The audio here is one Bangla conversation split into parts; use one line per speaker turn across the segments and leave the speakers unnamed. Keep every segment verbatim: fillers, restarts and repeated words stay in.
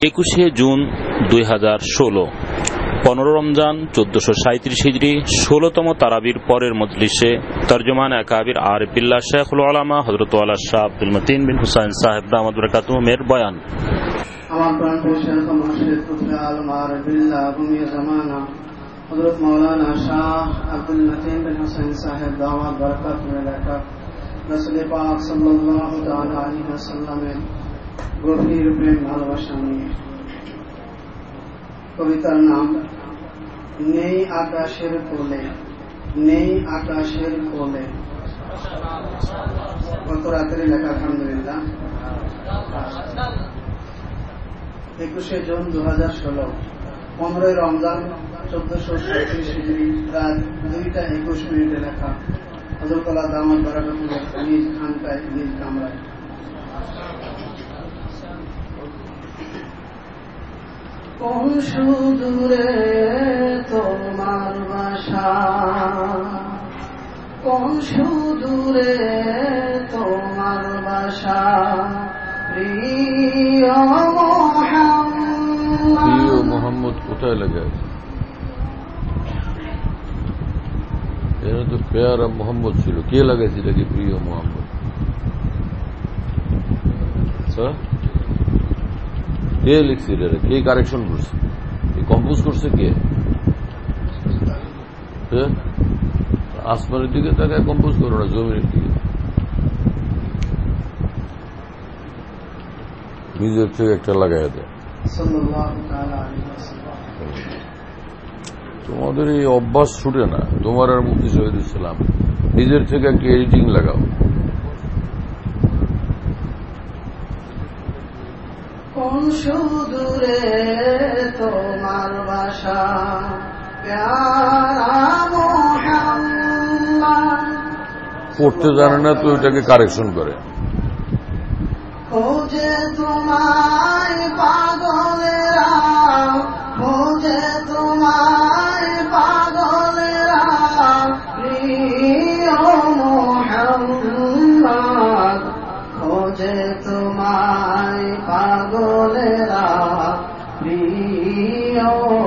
একুশে জুন দুই হাজার ষোলো পনেরো রমজান চোদ্দশো সাঁত্রিশ হিজরি ষোলতম তারাবির পরের মজলিসে তর্জমান আকাবির আরিফ বিল্লাহ শেখুল উলামা হযরত ওয়ালা শাহ আব্দুল মতিন বিন হুসাইন সাহেব দামাত বরকাতুহুম এর বয়ান।
আমার প্রাণপ্রিয় শেখ ও মুর্শিদ পুত্র আলম আরিফ বিল্লাহ ভূমির জামানা হযরত মাওলানা শাহ আব্দুল মতিন বিন হুসাইন সাহেব দামাত বরকাতুহুম লেখা রাসূল পাক সাল্লাল্লাহু তাআলা আলাইহি ওয়াসাল্লামের গভীর প্রেম ভালোবাসা নিয়ে কবিতার নাম নেই আকাশের কোলে, নেই আকাশের কোলে। গত রাত্রে লেখা, আলহামদুলিল্লাহ। একুশে জুন দু হাজার ষোলো পনেরোই রমজান চোদ্দশো সাঁত্রিশ হিজরি রাত দুইটা একুশ মিনিটে লেখা। হযরত আল্লাহ দামাত বরকাতুহুম নিজ খানকায় নিজ কামরায়। কোন সুদূরে তোমার বাসা, কোন সুদূরে তোমার বাসা, প্রিয়
মোহাম্মদ কোথায় লেগে আছে? এরা তো পেয়ারা মোহাম্মদ ছিল, কে লাগাইছিল কি প্রিয় মোহাম্মদ? কে লিখছিল? কে কারেকশন করছে? কম্পোজ করছে কে? আসমানের দিকে তাকায় কম্পোজ করো না, জমির দিকে। নিজের থেকে একটা লাগাই দেয়। তোমাদের এই অভ্যাস ছুটে না, তোমার আর মুফতি শহীদ ইসলাম। নিজের থেকে একটা এডিটিং লাগাও।
কোন সুদূরে তোমার বাসা, প্যারা মুহাম্মদ।
পড়তে জানে না তো এটাকে কারেকশন করে।
খোঁজে তোমায় পাগলেরা, খোঁজে তোমায় পাগলেরা, প্রিয় মুহাম্মদ। খোঁজে তোমায় পাগলেরা, প্রিয়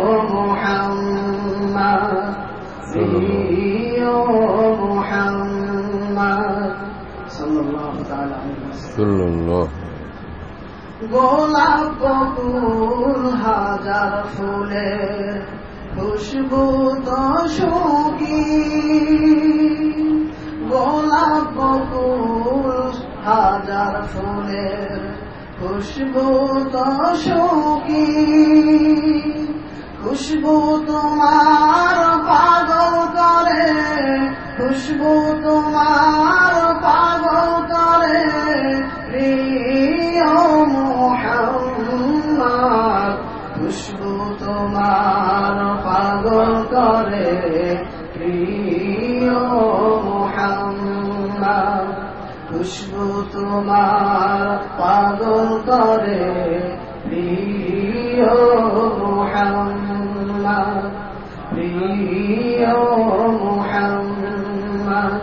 মুহাম্মদ, প্রিয় মুহাম্মদ সাল্লাল্লাহু তাআলা আলাইহি ওয়াসাল্লাম। গোলাপ বকুল হাজার ফুলের খুশবু তো সুখী, গোলাপ বকুল হাজার ফুলের খুশবু তো সুখী, খুশবু তোমার পাগল করে, খুশবু তোমার পাগল করে, প্রিয় মুহাম্মদ। খুশবু তোমার পাগল করে, প্রিয় মুহাম্মদ। খুশবু তোমার পাগল করে, প্রিয় মুহাম্মদ, প্রিয় মুহাম্মদ।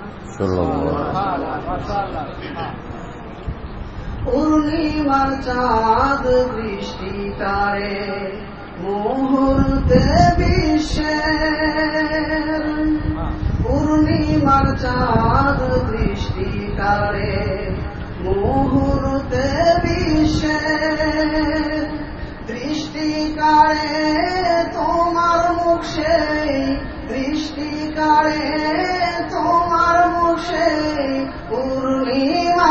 পূর্ণিমার চাঁদ বৃষ্টি তারে মুহূর্তে বিশ্বের, পূর্ণিমার চাঁদ বৃষ্টি তারে মুহূর্তে বিশ্বের। দৃষ্টি কাড়ে তোমার মুখ সেই, দৃষ্টি কাড়ে তোমার মুখ সেই, পূর্ণিমা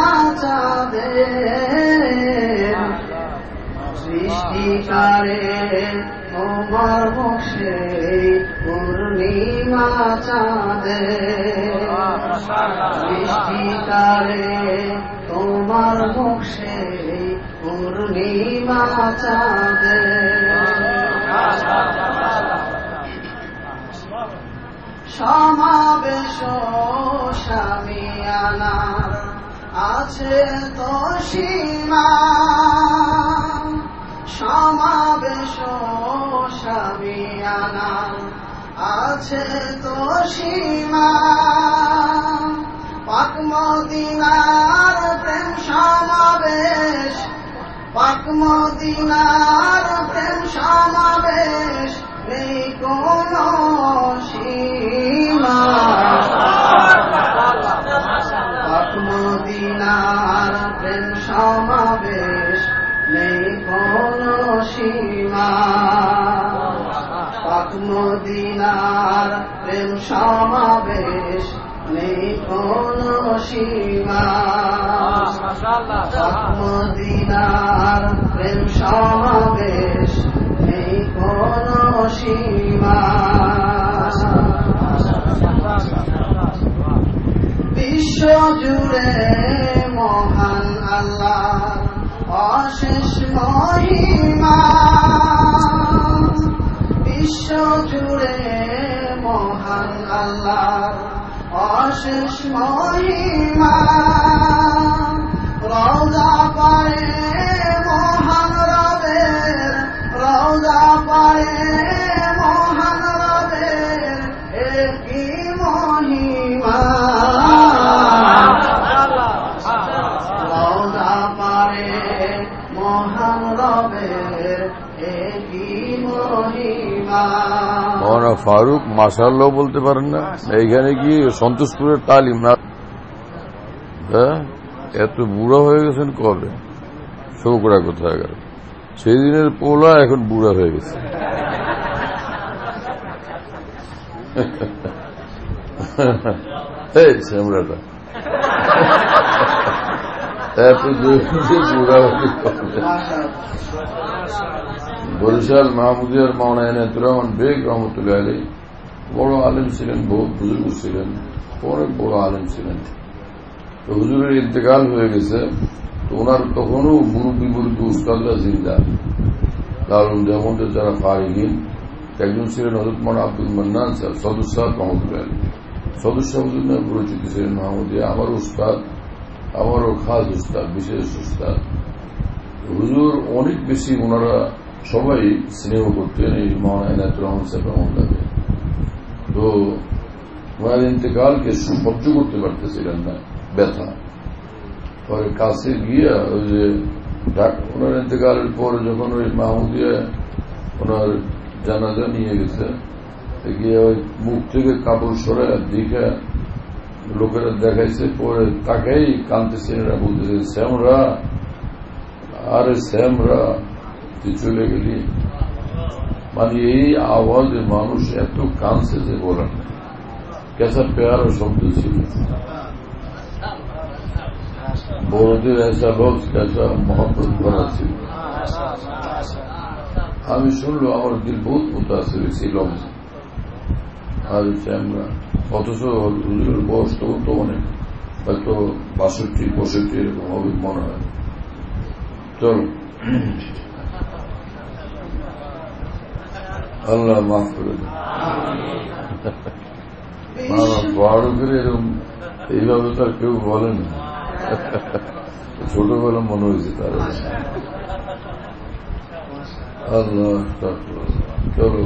চাঁদের। দৃষ্টি কাড়ে তোমার মুখ সেই, পূর্ণিমা চাঁদের। দৃষ্টি কাড়ে তোমার মুখ সেই, পূর্ণিমা চাঁদের। সমাবেশ সামিয়ানা আছে তো সীমা, সমাবেশ সামিয়ানা আছে তো সীমা। পাক মদিনার প্রেম সমাবেশ, পাক মদিনার প্রেম সমাবেশ নেই কোনো সীমা, পাক মদিনার প্রেম সমাবেশ নেই কোনো সীমা, পাক মদিনার প্রেম সমাবেশ নেই কোনো সীমা, পাক মদিনার প্রেম সমাবেশ নেই কোনো সীমা। বিশ্ব জুড়ে মহান আল্লাহ অশেষ মহিমা, বিশ্ব জুড়ে মহান আল্লাহ অশেষ মহিমা, রওজা পারে মহান রবের, রওজা পারে মহান রবের একই মহিমা, রওজা পারে মহান রবের একই মহিমা।
মৌলানা ফারুক মাশাআল্লাহ বলতে পারেন না? এইখানে গিয়ে সন্তোষপুরের তালিম না, এত বুড়া হয়ে গেছেন কবে? শোকরা কোথায় গেল? সেদিনের পোলা এখন বুড়া হয়ে গেছে। এই শ্যামরাটা এত বুড়া হয়ে কবে? বরিশাল মাহমুদিয়ার মাওলানা এনায়েতুর রহমান বেগ রহমতুল্লাহ আলাইহি বড় আলেম ছিলেন, বহু বুজুর্গ ছিলেন, অনেক বড় আলেম ছিলেন। তো হুজুরের ইন্তেকাল হয়ে গেছে, তো ওনার তখনও মুরব্বী মুরব্বী উস্তাদরা জিন্দা, দারুল দেওবন্দের যারা ফারিগিন, একজন ছিলেন হযরত মাওলানা আব্দুল মান্নান সাহেব সদর সাহেব রহমতুল্লাহ আলাইহি। সদর সাহেব হুজুর নামে পরিচিত ছিলেন মাহমুদিয়া, আমার উস্তাদ, আমারও খাস উস্তাদ, বিশেষ উস্তাদ। হুজুর অনেক বেশি ওনারা সবাই স্নেহ করতেন এই মাওলানা এনায়েতুর রহমান সাহেব রহমতুল্লাহ। তো ওনার ইন্তেকালকে সহ্য করতে পারতেছিলেন না, ব্যথা। পরে কাছে গিয়ে ওই যে ওনার ইন্তেকালের পরে যখন ওই মাহমুদিয়া ওনার জানাজা নিয়ে গেছে, গিয়ে ওই মুখ থেকে কাপড় সরায় দিকে লোকেরা দেখাইছে, পরে তাকেই কাঁদতেছেন, এরা বলতেছে শ্যামরা, আরে শ্যামরা তুই চলে গেলি। মানে এই আওয়াজে মানুষ এত কাঁদছে যে বলার না, কেসা প্যারা শব্দ ছিল, বড়দের এসা লফজ কেসা মহব্বত করা ছিল। আমি শুনলো আমার দিল বহুত মুতাসির হয়েছে লফজ, আর শ্যামরা। অথচ হুজুরের বয়স তখন তো অনেক, হয়তো বাষট্টি পঁয়ষট্টি এরকম হবে মনে হয়। চলো, আল্লাহ মাফ করে দেন। বড় করে এরকম এইভাবে তার কেউ বলেন, ছোটবেলা মনে হয়েছে তার। আল্লাহ চলো,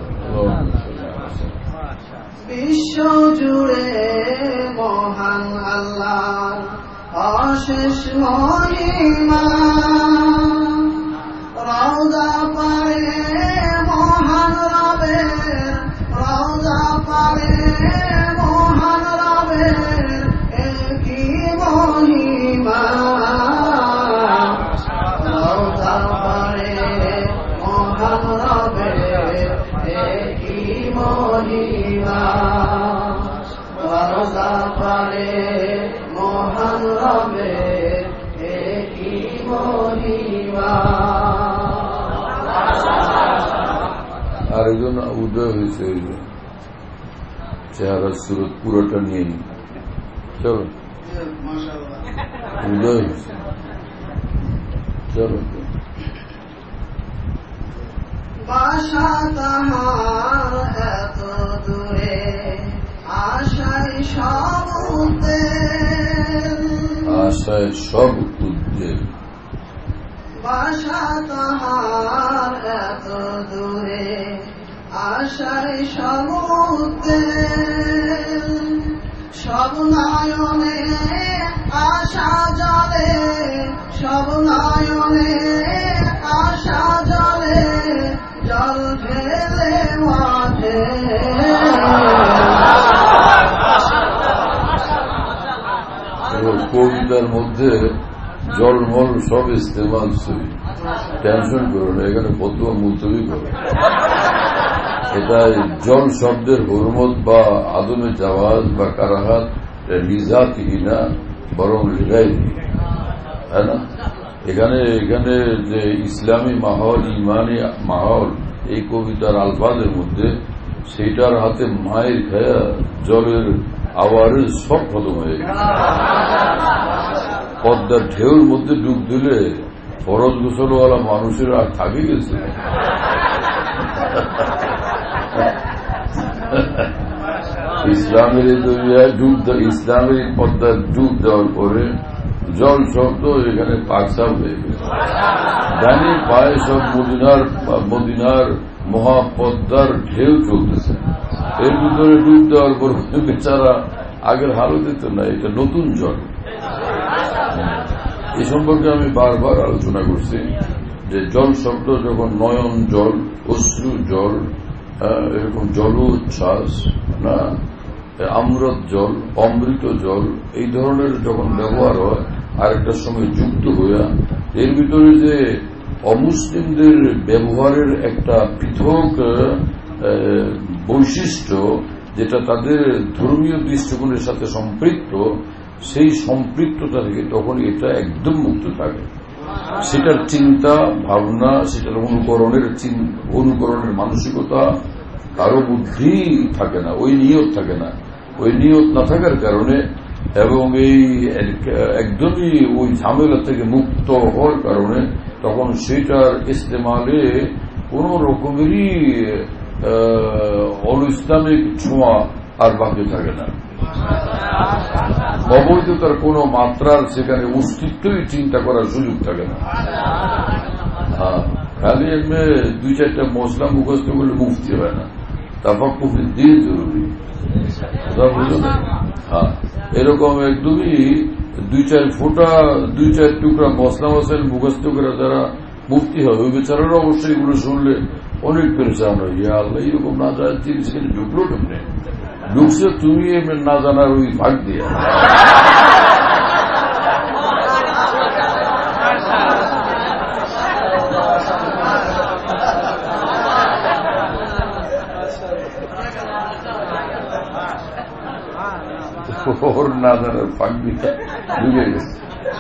বিশ্ব জুড়ে মহান আল্লাহ অশেষ মহিমা, রওজা পারে মহান রবের, রওজা পারে মহান রবের একই মহিমা, রওজা পারে মহান রবের একই মহিমা, রওজা পারে মহান রবের একই মহিমা।
আরেকজন উদয় হয়েছে, ওই যে চেহারা সুরত পুরোটা নিয়ে নি। চলো, উদয় হয়েছে, চলো।
বাসা তাহার এত দূরে, আশায় সব উদ্বেগ,
আশায় সব উদ্বেগ।
বাসা তাহার এত দূরে, আশায় সব উদ্বেগ, সব নয়নে আশা জলে, সব নয়নে
মধ্যে জলমল সব ইস্তেমাল ছবি, টেনশন করো না, এখানে ফতুয়া মুলতবি করো। এটা জল শব্দের হুরমত বা আদমে জাওয়াজ বা কারাহাত লিজাতিহি না, বরং লিগাইহি, তাই না? এখানে এখানে যে ইসলামী মাহল, ইমানি মাহল এই কবিতার আলফাজের মধ্যে, সেইটার হাতে মায়ের খায়া জলের আওয়ারে সব খতম হয়ে গেছে। পদ্মার ঢেউর মধ্যে ডুব দিলে ফরজ গোসলওয়ালা মানুষের আর থাকে গেছে। ইসলামের দরিয়ায় ডুব ইসলামের পদ্মার ডুব দেওয়ার পরে জল শব্দ এখানে পাকসাপ হয়ে গেছে। ডানি পায়ে সব মদিনার মদিনার মহাপদ্মার ঢেউ চলতেছে, এর ভিতরে ডুব দেওয়ার পর বেচারা আগের হালতে তো না, এটা নতুন জল। এই সম্পর্কে আমি বারবার আলোচনা করছি যে জল শব্দ যখন নয়ন জল, অশ্রু জল, এরকম জল উচ্ছ্বাস না, অমৃত জল, অমৃত জল, এই ধরনের যখন ব্যবহার হয় আরেকটার সঙ্গে যুক্ত হইয়া, এর ভিতরে যে অমুসলিমদের ব্যবহারের একটা পৃথক বৈশিষ্ট্য, যেটা তাদের ধর্মীয় দৃষ্টিকোণের সাথে সম্পৃক্ত, সেই সম্পৃক্ততা থেকে তখন এটা একদম মুক্ত থাকে। সেটার চিন্তা ভাবনা, সেটার অনুকরণের অনুকরণের মানসিকতা কারো বুদ্ধি থাকে না, ওই নিয়ত থাকে না। ওই নিয়ত না থাকার কারণে এবং এই একদমই ওই ঝামেলা থেকে মুক্ত হওয়ার কারণে তখন সেইটার ইস্তেমালে কোন রকমেরই অল ইসলামিক ছোঁয়া আর বাকি থাকে না। অবৈধতার কোন মাত্রার সেখানে অস্তিত্বই চিন্তা করার সুযোগ থাকে না। হ্যাঁ, খালি এমনি দুই চারটা মশলা মুখস্থ করলে মুফতি হয় না, তারপর খুব দিন জরুরি। হ্যাঁ, এরকম একদমই দুই চার ফোটা দুই চার টুকরা মশলা মশাইল মুখস্থ করে যারা মুফতি হয়, ওই বেচারারও অবশ্যই এগুলো শুনলে অনেক পেরেশান হয়। ইয়া আল্লাহ, এরকম না জানার জিনিস কিন্তু ঢুকলো কেমনে? ঢুকছে তুমি না জানার ওই ভাগ দিয়ে। ওর না জানার ফাঁক দিয়ে ঢুকে গেছে।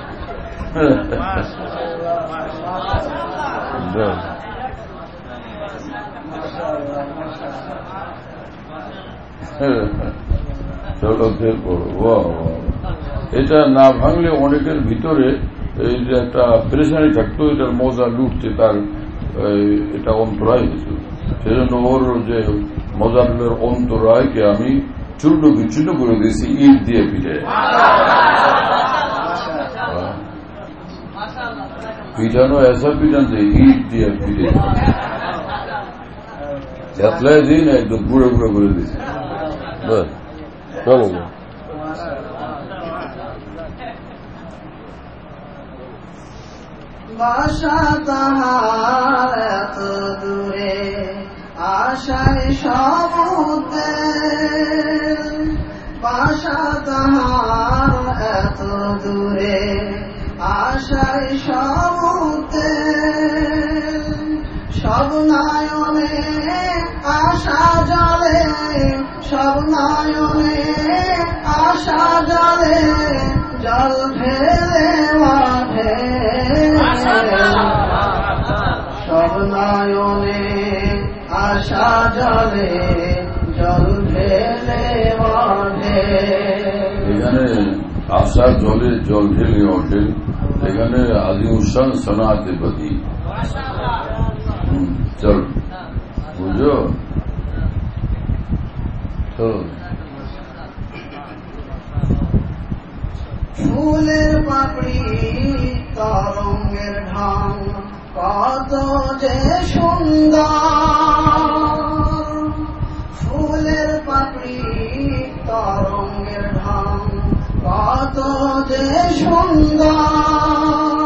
এটা না ভাঙলে অনেকের ভিতরে এই যে একটা প্রেশানি থাকতো, এটার মজা লুটতে তার এটা অন্তরায় হয়েছে। সেজন্য ওর যে মজার অন্তরায়কে আমি চূর্ণ বিচ্ছিন্ন করে দিয়েছি ইট দিয়ে পিঠে। পিঠানো এসা পিঠান যে ইট দিয়ে পিঠে যাত্রায় দিই না, একদম গুঁড়ো গুঁড়ো করে দিয়েছি।
বাসা তাহার এত দূরে, আশায় সমুদ্রে, বাসা তাহার এত দূরে, আশায় সমুদ্রে, সব নয়নে আশা জলে, সব নয়নে আশা জলে, জল ফেলে মাঠে, সব নয়নে আশা জলে, জল ফেলে মাঠে।
এখানে আশা জলে জল ঢেলে ওঠে, এখানে আজিমুসান সনাতে বদি। চল বুঝো তো,
ফুলের পাপড়ি তরঙ্গের ঢং কত যে সুন্দর, ফুলের পাপড়ি তরঙ্গের ঢং কত যে সুন্দর,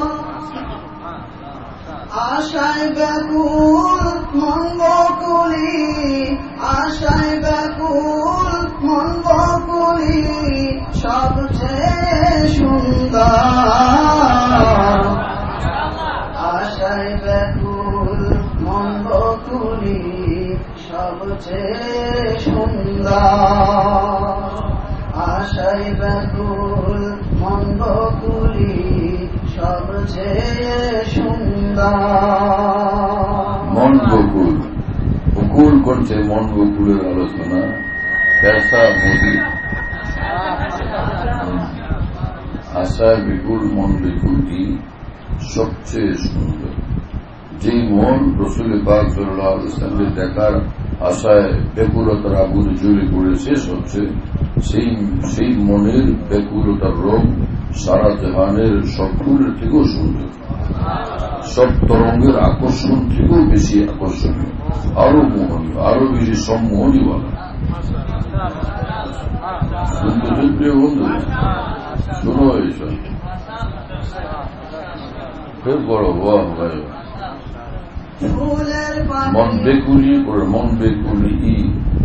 আশায় ব্যাকুল মন বকুলি, আশায় ব্যাকুল মন বকুলি, সবচেয়ে সুন্দর সবচেয়ে সুন্দর আশায় ব্যাকুল মন বকুলি সবচেয়ে সুন্দর
মন বকুল বকুল করছে মন বকুলের আলোচনা পেশা মোদী আশায় বিপুল মন বিপুলটি সবচেয়ে সুন্দর। যেই মন রসুল পাক সাল্লাল্লাহু আলাইহি ওয়াসাল্লামের দেখার আশায় ব্যাকুলতার আগুনে জ্বলে পড়ে শেষ হচ্ছে, সেই সেই মনের ব্যাকুলতার রোগ সারা জাহানের সব ফুলের থেকেও সুন্দর, সব তরঙ্গের আকর্ষণ থেকেও বেশি আকর্ষণীয়, আরো মোহনীয়, আরো বেশি সম্মোহনী বলা। শুনতেছেন প্রিয় বন্ধু? শোনো এইসব ফের বড় বাহ ভাই মন বেকুলি করে মন বেকুলি ই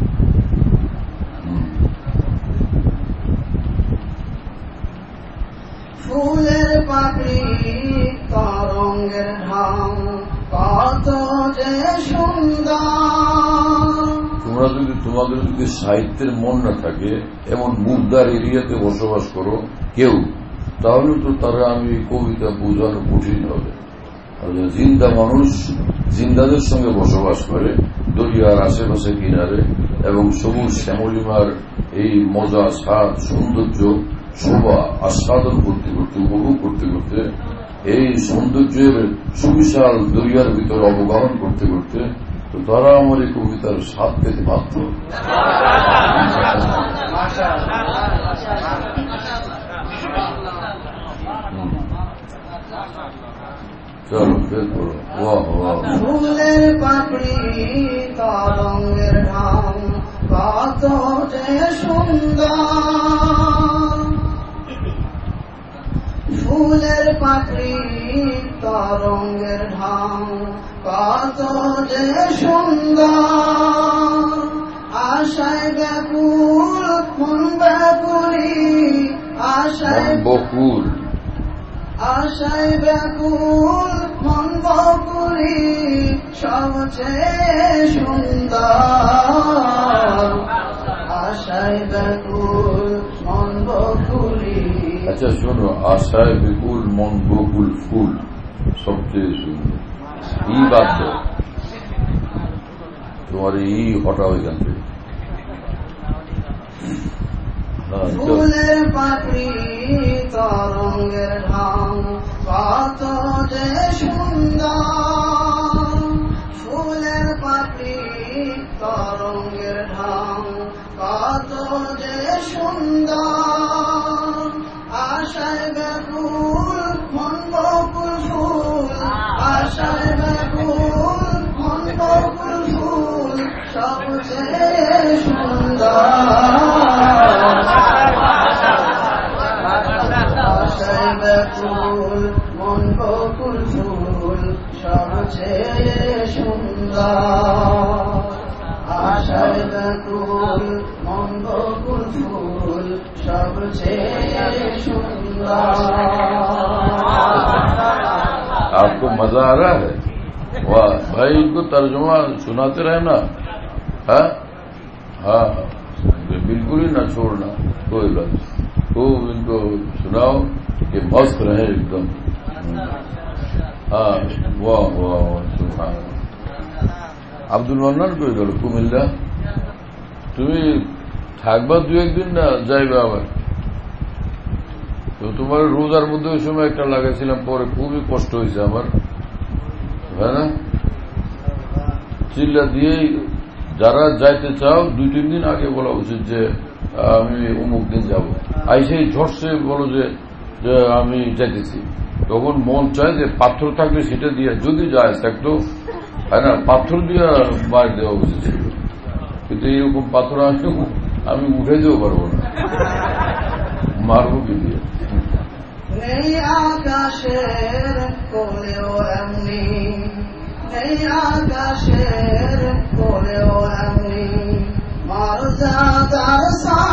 ফুলের পাপড়ি তরঙ্গের ঢং কত যে সুন্দর।
তোমরা যদি তোমাদের যদি সাহিত্যের মন না থাকে, এমন মুখদার এরিয়াতে বসবাস করো কেউ, তাহলে তো তারা আমি কবিতা বোঝানো কঠিন হবে। জিন্দা মানুষ জিন্দাদের সঙ্গে বসবাস করে দরিয়ার আশেপাশে কিনারে, এবং সবুজ শ্যামলিমার এই মজা স্বাদ সৌন্দর্য শোভা আস্বাদন করতে করতে উপভোগ করতে করতে এই সৌন্দর্যের সুবিশাল দরিয়ার ভিতরে অবগাহন করতে করতে তো তারা আমার এই কবিতার স্বাদ পেতে বাধ্য। চলো ফের করো
ফুলের পাপড়ি তরঙ্গের ঢং কত যে সুন্দর। ফুলের পাপড়ি তরঙ্গের ঢং কত যে সুন্দর আশায় ব্যাকুল মন ব্যাকুলি আশায়
বকুল
আশায় ব্যাকুল মন বকুলি সবচেয়ে সুন্দর আশায় ব্যাকুল মন বকুলি।
আচ্ছা শোনো, আশায় বিপুল মন বকুল ফুল সবচেয়ে সুন্দর ই বাদ দাও, তোমার ই হটাও এখান থেকে।
ফুলের পাপড়ি তরঙ্গের ঢং কত যে সুন্দর। ফুলের পাপড়ি তরঙ্গের ঢং কত যে সুন্দর আশায় ব্যাকুল মন বকুল ফুল আশায় ব্যাকুল মন বকুল ফুল সবচেয়ে সুন্দর আশায় ব্যাকুল মন বকুল ফুল সবচেয়ে সুন্দর আশায় ব্যাকুল মন বকুল ফুল সবচেয়ে সুন্দর।
आपको मजा आ रहा है? वाह भाई, इनको तर्जुमा सुनाते रहे ना। हाँ हाँ बिल्कुल ही ना छोड़ना, कोई बात खूब इनको सुनाओ कि मस्त रहे एकदम। हाँ वाह वाह सुभान। আব্দুল মান্নান কই গেল? কুমিল্লা তুমি থাকবা দু একদিন না যাইবে আবার? তো তোমার রোজার মধ্যে ওই সময় একটা লাগাইছিলাম, পরে খুবই কষ্ট হয়েছে আমার, হয় না? চিল্লা দিয়েই যারা যাইতে চাও দুই তিন দিন আগে বলা উচিত যে আমি অমুক দিন যাব। আইসেই ঝটসে বলো যে আমি যাইতেছি, তখন মন চায় যে পাথর থাকলে সেটা দিয়ে যদি যায় থাকতো, হয় না, পাথর দিয়ে মার দেওয়া উচিত ছিল, কিন্তু এইরকম পাথর আমি আমি উঠাইতেও পারবো না, মারবো কি দিয়ে?
নেই আকাশের কোলেও এমনি, নেই আকাশের কোলেও এমনি মর্যাদার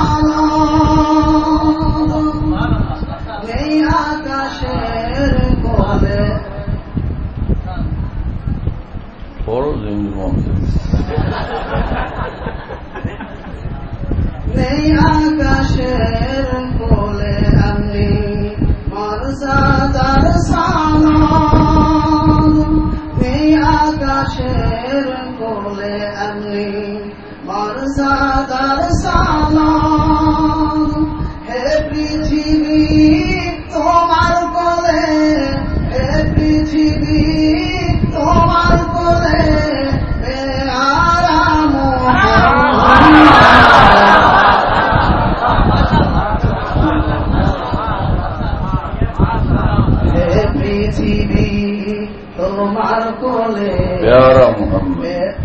সালাম, নেই আকাশের কোলে
ফরজ
নেই আকাশের কোলে এমনি মর্যাদার সালাম, নেই আকাশের কোলে এমনি মর্যাদার সালাম। হে পৃথিবী তোমার কোলে, হে পৃথিবী তোমার কোলে আরাম পৃথিবী তোমার কোলে
প্যারা মুহাম্মদ,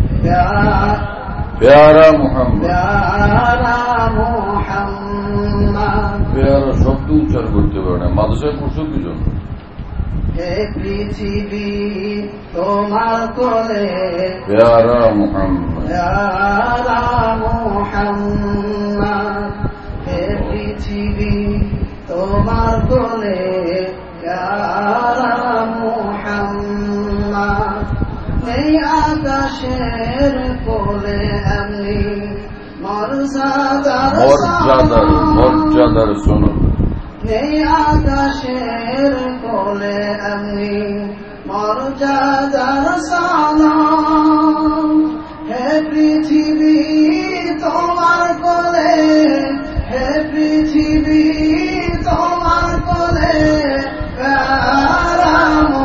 প্যারা মুহাম্মদ,
প্যারা মুহাম্মদ।
প্যারা শব্দ উচ্চারণ করতে পারে না, মাদ্রাসায় পড়ছো কি জন্য?
হে পৃথিবী তোমার কোলে
প্যারা মুহাম্মদ,
প্যারা মুহাম্মদ। হে পৃথিবী তোমার কোলে প্যারা মুহাম্মদ। নেই আকাশের কোলে এমনি মর্যাদার
মর্যাদার মর্যাদার শোনো,
নেই আকাশের কোলে এমনি মর্যাদার সালাম। হে পৃথিবী তোমার কোলে, হে পৃথিবী তোমার কোলে প্যারা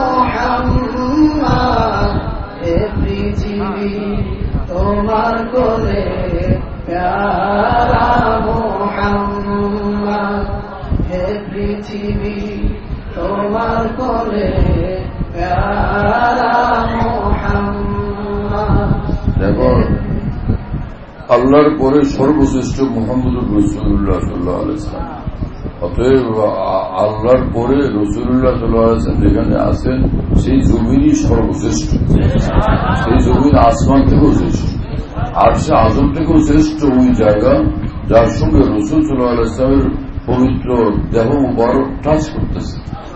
মুহাম্মদ। হে পৃথিবী তোমার কোলে প্যারা মুহাম্মদ। হে পৃথিবী তোমার কোলে প্যারা মুহাম্মদ।
দেখো আল্লাহর পরে সর্বশ্রেষ্ঠ মুহাম্মদুর রাসূলুল্লাহ সাল্লাল্লাহু আলাইহি ওয়াসাল্লাম। অতএব আল্লাহর পরে রাসূলুল্লাহ সাল্লাল্লাহু আলাইহি ওয়াসাল্লাম যেখানে আছেন সেই জমিনই সর্বশ্রেষ্ঠ, সেই জমিন আসমান থেকেও শ্রেষ্ঠ, আরশে আযম থেকেও শ্রেষ্ঠ ওই জায়গা যার সঙ্গে রাসূল সাল্লাল্লাহু আলাইহি ওয়াসাল্লামের পবিত্র দেহ মুবারক টাচ করতেছে।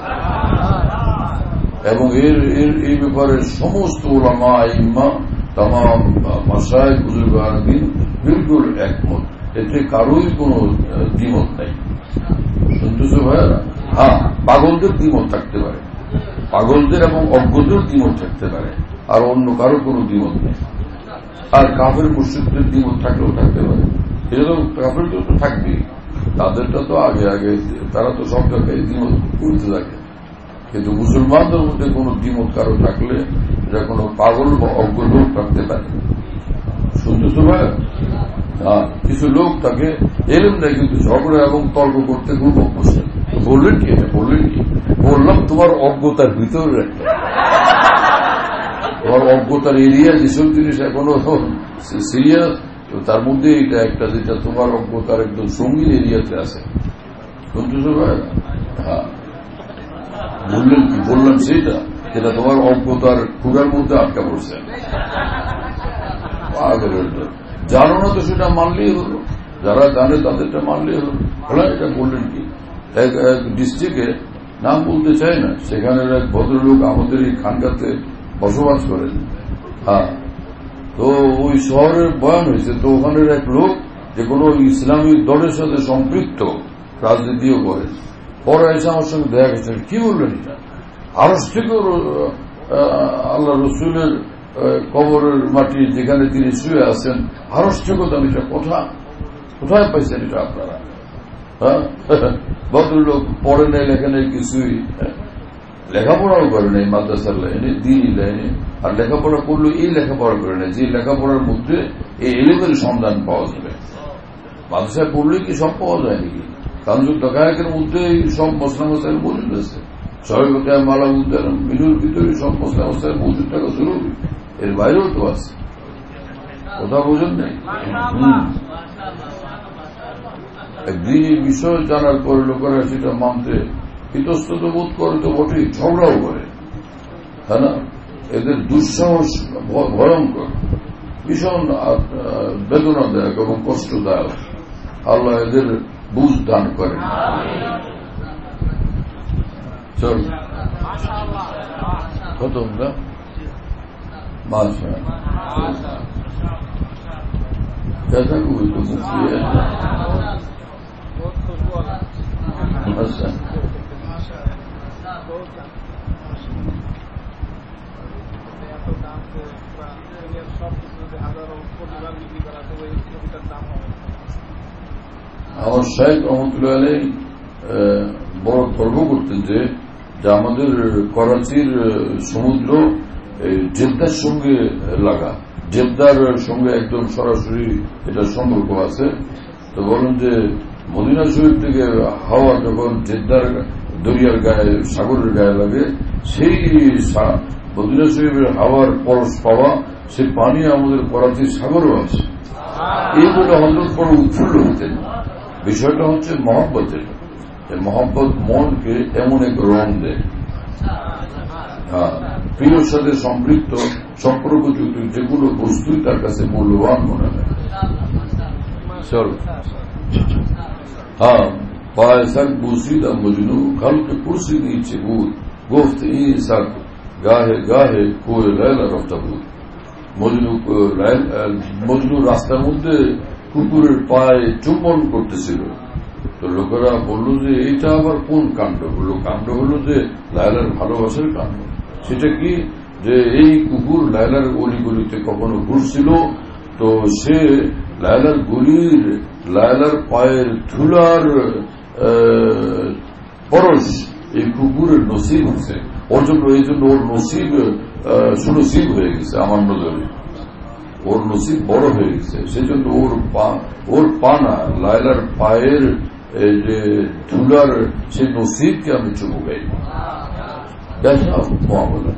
এবং এর এর এই ব্যাপারে সমস্ত উলামা ইম্মা তামাম মাশায়েখ বুজুর্গান বিলকুল একমত, এতে কারোই কোনো দ্বিমত নাই। শুনতেছো ভাইয়া? হ্যাঁ, পাগলদের দ্বিমত থাকতে পারে, পাগলদের এবং অজ্ঞদের দ্বিমত থাকতে পারে, আর অন্য কারো কোনো দ্বিমত নেই। আর কাফের মুশরিকদের দ্বিমত থাকলেও থাকতে পারে, এটা তো কাফেরদের তো থাকবেই, তাদেরটা তো আগে আগে তারা তো সব জায়গায় দ্বিমত করতে থাকে। কিন্তু মুসলমানদের মধ্যে কোন দ্বিমত কারো থাকলে এটা কোনো পাগল বা অজ্ঞ লোক থাকতে পারে। শুনতেছ ভাই? হ্যাঁ, কিছু লোক তাকে এলেন না কিন্তু ঝগড়া এবং তর্ক করতে খুব অভ্যস্ত। বললেন কি এটা? বললেন কি? বললাম তোমার অজ্ঞতার ভিতরে একটা, তোমার অজ্ঞতার এরিয়া যেসব জিনিস এখনো সিরিয়াস, তার মধ্যে এটা একটা যেটা তোমার অজ্ঞতার একদম সঙ্গীন এরিয়াতে আছে। শুনতেছ ভাই? হ্যাঁ, বললেন কি? বললাম সেইটা যেটা তোমার অজ্ঞতার খুঁড়ার মধ্যে আটকা পড়ছে। জানো না তো সেটা মানলেই হলো, যারা জানে তাদেরটা মানলেই হলো। হলো এটা বললেন কি? এক ডিস্ট্রিক্টে নাম বলতে চাই না, সেখানের এক ভদ্রলোক আমাদের এই খানকাতে বসবাস করেন। হ্যাঁ, তো ওই শহরের বয়ান হয়েছে, তো ওখানের এক লোক যে কোনো ইসলামিক দলের সাথে সম্পৃক্ত, রাজনীতিও করে, পরে এসে আমার সঙ্গে দেখা গেছে। কি বললেন এটা? আরশ থেকেও আল্লাহ রসুলের কবরের মাটি যেখানে তিনি শুয়ে আছেন, আরশ থেকেও দাম, এটা কোথা কোথায় পাইছেন এটা আপনারা? হ্যাঁ, ভদ্রলোক পড়ে নেই, লেখা নেই কিছুই, লেখাপড়াও করে নেই মাদ্রাসার লাইনে, দিনই লাইনে, আর লেখাপড়া করলো এই লেখাপড়া করে নেই যে লেখাপড়ার মধ্যে এই এলিমের সন্ধান পাওয়া যাবে। মাদ্রাসায় পড়লে কি সব পাওয়া যায় নাকি? কাঞ্জুর টাকায়ের মধ্যে সব মশলা মশলার মজুদ আছে, সবাই মালা উদ্যান মিনুর ভিতরে সব মশলা মশলার মজুদ টাকা জরুরি, এর বাইরেও তো আছে। কথা বোঝেন নাই? একদিন এই বিষয় জানার পরে লোকেরা সেটা মানতে ইতস্তত বোধ করে তো বটেই, ঝগড়াও করে, তাই না? এদের দুঃসাহস ভয়ঙ্কর, ভীষণ বেদনাদায়ক এবং কষ্টদায়ক। আল্লাহ এদের বুঝ দান করেন। চল কত कैसा कोई तो मुक्ति है। अच्छा আমার শাইখ রহমতুল্লাহ আলাই বড় গর্ব করতেন যে আমাদের করাচির সমুদ্র জেদ্দার সঙ্গে লাগা, জেদ্দার সঙ্গে একদম সরাসরি এটা সম্পর্ক আছে। তো বলুন যে মদিনা শরীফ থেকে হাওয়া যখন জেদ্দার দরিয়ার গায়ে সাগরের গায়ে লাগে, সেই মদিনা শরীফের হাওয়ার পরশ পাওয়া, সেই পানি আমাদের করাচির সাগরও আছে। এইগুলো হজরত বড় উৎফুল্ল হতেন। বিষয়টা হচ্ছে মহব্বতের, মহব্বত মনকে এমন এক রং দেয়। হ্যাঁ, প্রিয়র সাথে সম্পৃক্ত সম্পর্কযুক্ত যেগুলো বস্তুই তার কাছে মূল্যবান মনে হয়। চল हाँ पायसक बूसीदा मजनू खल के कुर्सी नीचे बूद गुफ्त ई सक गाहे गाहे कोई लैला रफ्ता बूद মজনু মজনু রাস্তার মধ্যে কুকুরের পায়ে চুম্বন করতেছিল। তো লোকেরা বলল যে এইটা আবার কোন কাণ্ড হলো? কাণ্ড হলো যে লায়লার ভালোবাসার কাণ্ড। সেটা কি? যে এই কুকুর লায়লার অলিগলিতে কখনো ঘুরছিল, তো সে লায়লার গলির লায়লার পায়ের ধুলার পরশ এই কুকুরের নসিব হচ্ছে, ওর জন্য এই জন্য ওর নসিব সুনসিব হয়ে গেছে। আমার নজরে ওর নসিব বড় হয়ে গেছে, সেই জন্য ওর পা ওর পানা লায়লার পায়ের যে ধুলার সেই নসিবকে আমি চুমু গাই। মহাবলা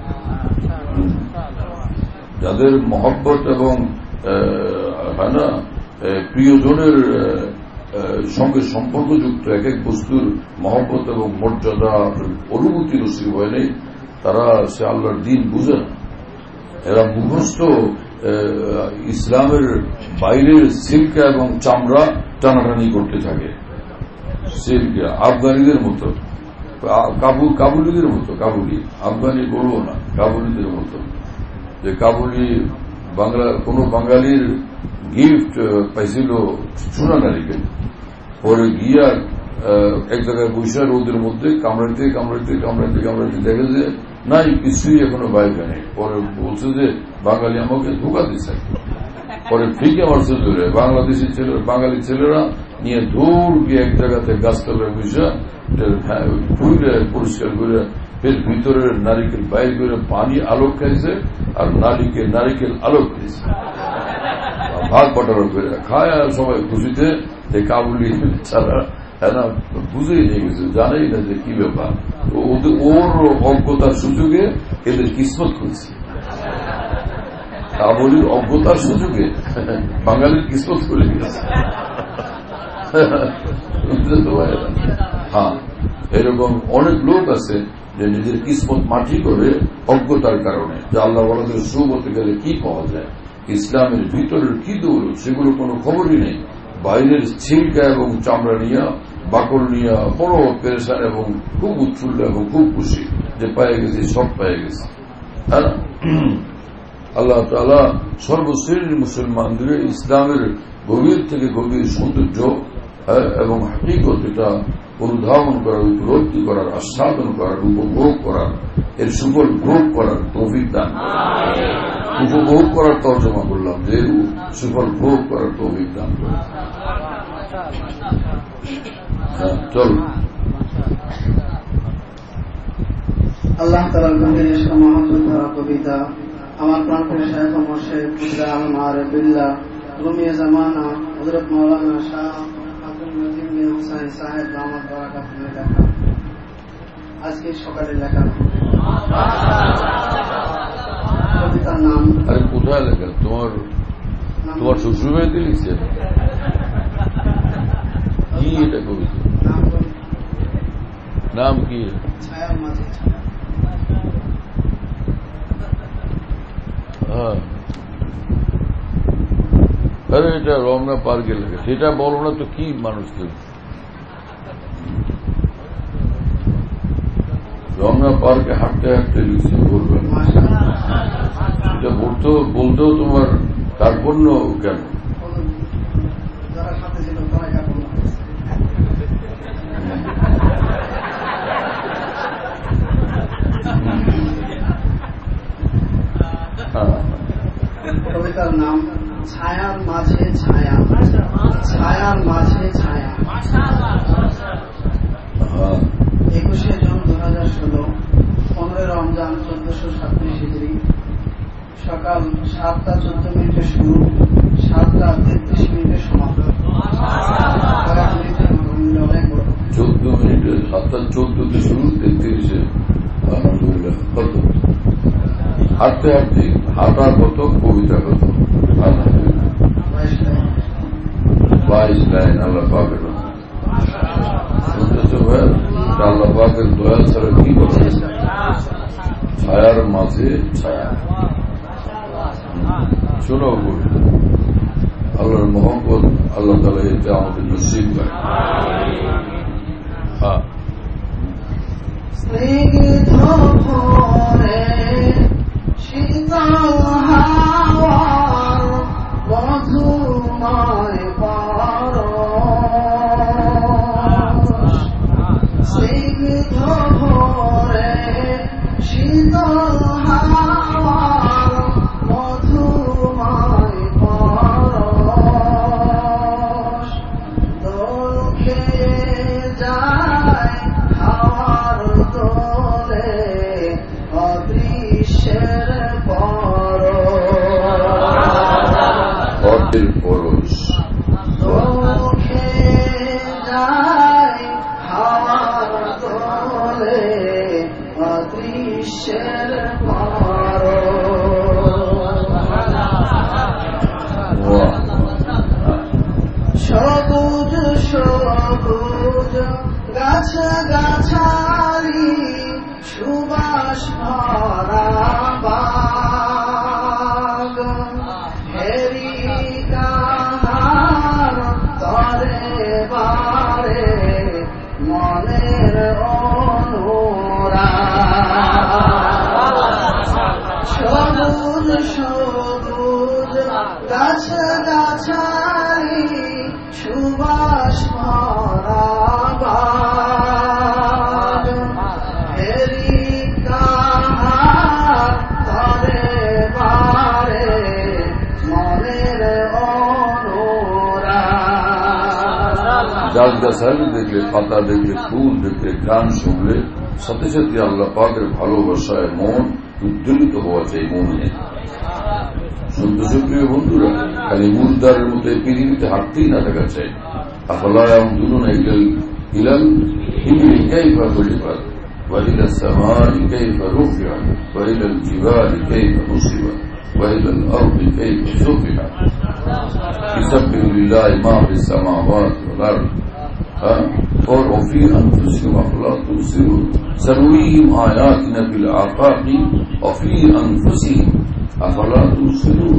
যাদের মহব্বত এবং হয় না প্রিয়জনের সঙ্গে সম্পর্কযুক্ত এক এক বস্তুর মহব্বত এবং মর্যাদা অনুভূতি নসিব হয় নাই, তারা সে আল্লাহর দিন বুঝে না। এরা মুখস্থ ইসলামের বাইরের সিল্কা এবং চামড়া টানাটানি করতে থাকে। সিল্কা আফগানিদের মতো, কাবুলিদের মতো, কাবুলি আফগানি বলবো না, কাবুলিদের মতো। যে কাবুলি বাংলা কোন বাঙালির গিফট পাইছিল সোনা নারিকেল, পরে গিয়া এক জায়গায় বৈশা রোদের মধ্যে কামড়াইতে কামড়াইতে কামড়াইতে কামড়াইতে দেখে যে নাই কিছুই এখনো বাইরে নেই। পরে বলছে যে বাঙালি আমাকে ধোকা দিচ্ছে। পরে ফিকে মারছে ধরে বাংলাদেশি ছেলে বাঙালি ছেলেরা নিয়ে দূর গিয়ে এক জায়গাতে গাছতলায় বৈশা ধুইলে পরিষ্কার করে ফের ভিতরের নারিকেল বাইর করে পানি আলোক খাইছে, আর নারিকে নারিকেল আলোক খাইছে, ভাগ বাটার করে খায়। আর সবাই খুশিতে কাবুলি ছাড়া হ্যাঁ বুঝেই নিয়ে গেছে, জানেই না যে কি ব্যাপার। ওর অজ্ঞতার সুযোগে এদের কিসমত খুলছে। কাবুলির অজ্ঞতার সুযোগে বাঙালির কিসমত খুলে গেছে। হ্যাঁ, এরকম অনেক লোক আছে যে নিজের কিসমত মাটি করে অজ্ঞতার কারণে, যে আল্লাহ বলাদের সুবতে গেলে কি পাওয়া যায়, ইসলামের ভিতরের কি দৌড় সেগুলো কোনো খবরই নেই। বাইরের ছিলকা এবং চামড়া নিয়ে বাকল নিয়ে বড় পেরেশান এবং খুব উৎফুল্ল এবং খুব খুশি যে পেয়ে গেছি, সব পেয়ে গেছি। হ্যাঁ, আল্লাহ তাআলা সর্বশ্রেণীর মুসলমানদের ইসলামের গভীর থেকে গভীর সৌন্দর্য এবং হাকিকত এটা অনুধাবন করার, উপলব্ধি করার, আস্বাদন করার, উপভোগ করার, এর সুফল ভোগ করার তৌফিক দান। উপভোগ করার তর্জমা করলাম যে সুফল ভোগ করার তৌফিক দান করে। হ্যাঁ, চল
আল্লাহ তাআলার গভীর ইশক মহব্বত ভরা কবিতা আমার প্রাণপ্রিয় শাইখ ও মুর্শিদ কুদরা আলম আরিফুল্লাহ রুমিয়ে জামানা হযরত মাওলানা শাহ আব্দুল মতিন বিন হুসাইন সাহেব দামাত বারাকাতুহু লেখা, আজকে সকালে লেখা কবিতার নাম।
আরে কোথায় লেখা? তোমার তোমার শ্বশুর বাড়িতে লিখছে? কি এটা কবিতা? নাম কি?
ছায়ার মাঝে।
হ্যাঁ, আরে এটা রমনা পার্কে লেখা, সেটা বলো না তো কি মানুষ। রমনা পার্কে হাঁটতে হাঁটতে লিখছে, বলবেন এটা বলতেও বলতেও তোমার কার্পণ্য কেন?
কবিতার নাম ছায়ার মাঝে ছায়া, ছায়ার মাঝে ছায়া। একুশে জুন দু হাজার ষোলো পনেরোই রমজান চোদ্দশো ছাব্বিশ হিজরি, সকাল সাতটা চোদ্দ মিনিটে শুরু, সাতটা তেত্রিশ মিনিটে সমাপ্ত। অনেক বড়
চোদ্দ মিনিটে, সাতটা চোদ্দতে শুরু, তেত্রিশে আলহামদুলিল্লাহ। কত হাঁটতে হাঁটতে হাঁটার কত, কবিতা কত, আলহামদুলিল্লাহ বাইশ লাইন। আল্লাহ পাকের শুনতেছ ভাই, আল্লাহ পাকের দয়া ছাড়া কি বলে? ছায়ার মাঝে ছায়া। শোনো কবিতা, আল্লাহর মোহাম্মদ আল্লাহ তাআলা এতে আমাদের নসিব করে। হ্যাঁ,
শীতল হাওয়ার মধুময় পরশ, স্নিগ্ধ ভোরে শীতল হাওয়ার মধুময় পরশ, দোল খেয়ে যায় হাওয়ার দোলে অদৃশ্যের
অর্ধের পরশ,
চোখে যায় হাওয়ার দোলে অদৃশ্যের সবুজ সবুজ গাছ গাছালি সুবাস ভরা বাগ, হেরি কাহার তরে বারে মনের অনুরাগ, সবুজ সবুজ গাছ গাছালি সুবাস ভরা বাগ, হেরি কাহার তরে বারে মনের অনুরাগ।
গাছ গাছালি দেখলে, পাতা দেখলে, ফুল দেখলে, গান শুনলে সাথে সাথে আল্লাহ পাকের ভালোবাসায় মন উদ্বেলিত হওয়া চাই। মনে শুনতে প্রিয় বন্ধুরা, খালি মুর্দারের মতো পৃথিবীতে হাঁটতেই না থাকা চাই। আফালায় দুলুন ইলাল ইবলি কাইফা খুলিকাত ওয়া ইলা সামাই কাইফা রুফিআত ওয়া ইলা আল জিবালি কাইফা নুসিবাত ওয়া ইলা আল আরদি কাইফা সুফিআত ইসাব্বিহু লিল্লাহি মা ফিস সামাওয়াতি ওয়াল আরদ और वफी अनफुसिहिम अफला तुबसिरून सनुरीहिम आयातिना फिल आफाक़ि वफी अनफुसिहिम अफला तुबसिरून।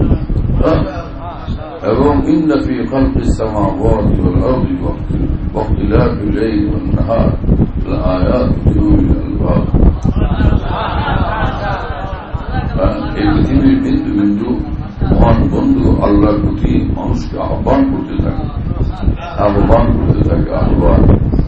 এবং إن في خلق السماوات والأرض واختلاف الليل والنهار لآيات لأولي الألباب। এই পৃথিবীর বিন্দু বিন্দু মহান বন্ধু আল্লাহর প্রতি মানুষকে আহ্বান করতে থাকে, আহ্বান করতে থাকে, আহ্বান।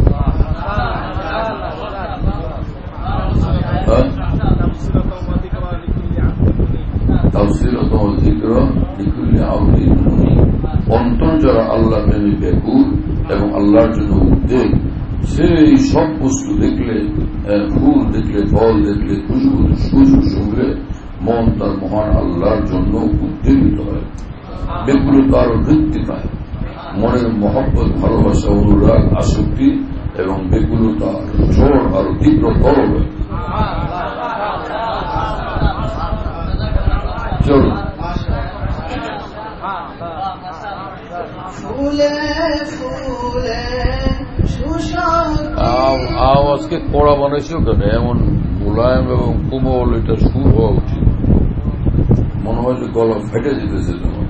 অন্তর যারা আল্লাহ প্রেমে ব্যাকুল এবং আল্লাহর জন্য উদ্বেগ, সেই সব বস্তু দেখলে, ফুল দেখলে, ফল দেখলে, খুশবু খুশবু শুনলে মন তার মহান আল্লাহর জন্য উদ্বেলিত হয়, ব্যাকুলতা আরো বৃদ্ধি পায়। মনের মহব্বত, ভালোবাসা, অনুরাগ, আসক্তি এবং ব্যাকুলতা ঝড় আরো তীব্রতর হয়। চলো আওয়াজকে কড়া বানাইছো কেন? এমন মোলায়েম এবং কোমল এটা সুর হওয়া উচিত। মনে হয় যে গলা ফেটে যেতেছে তোমার।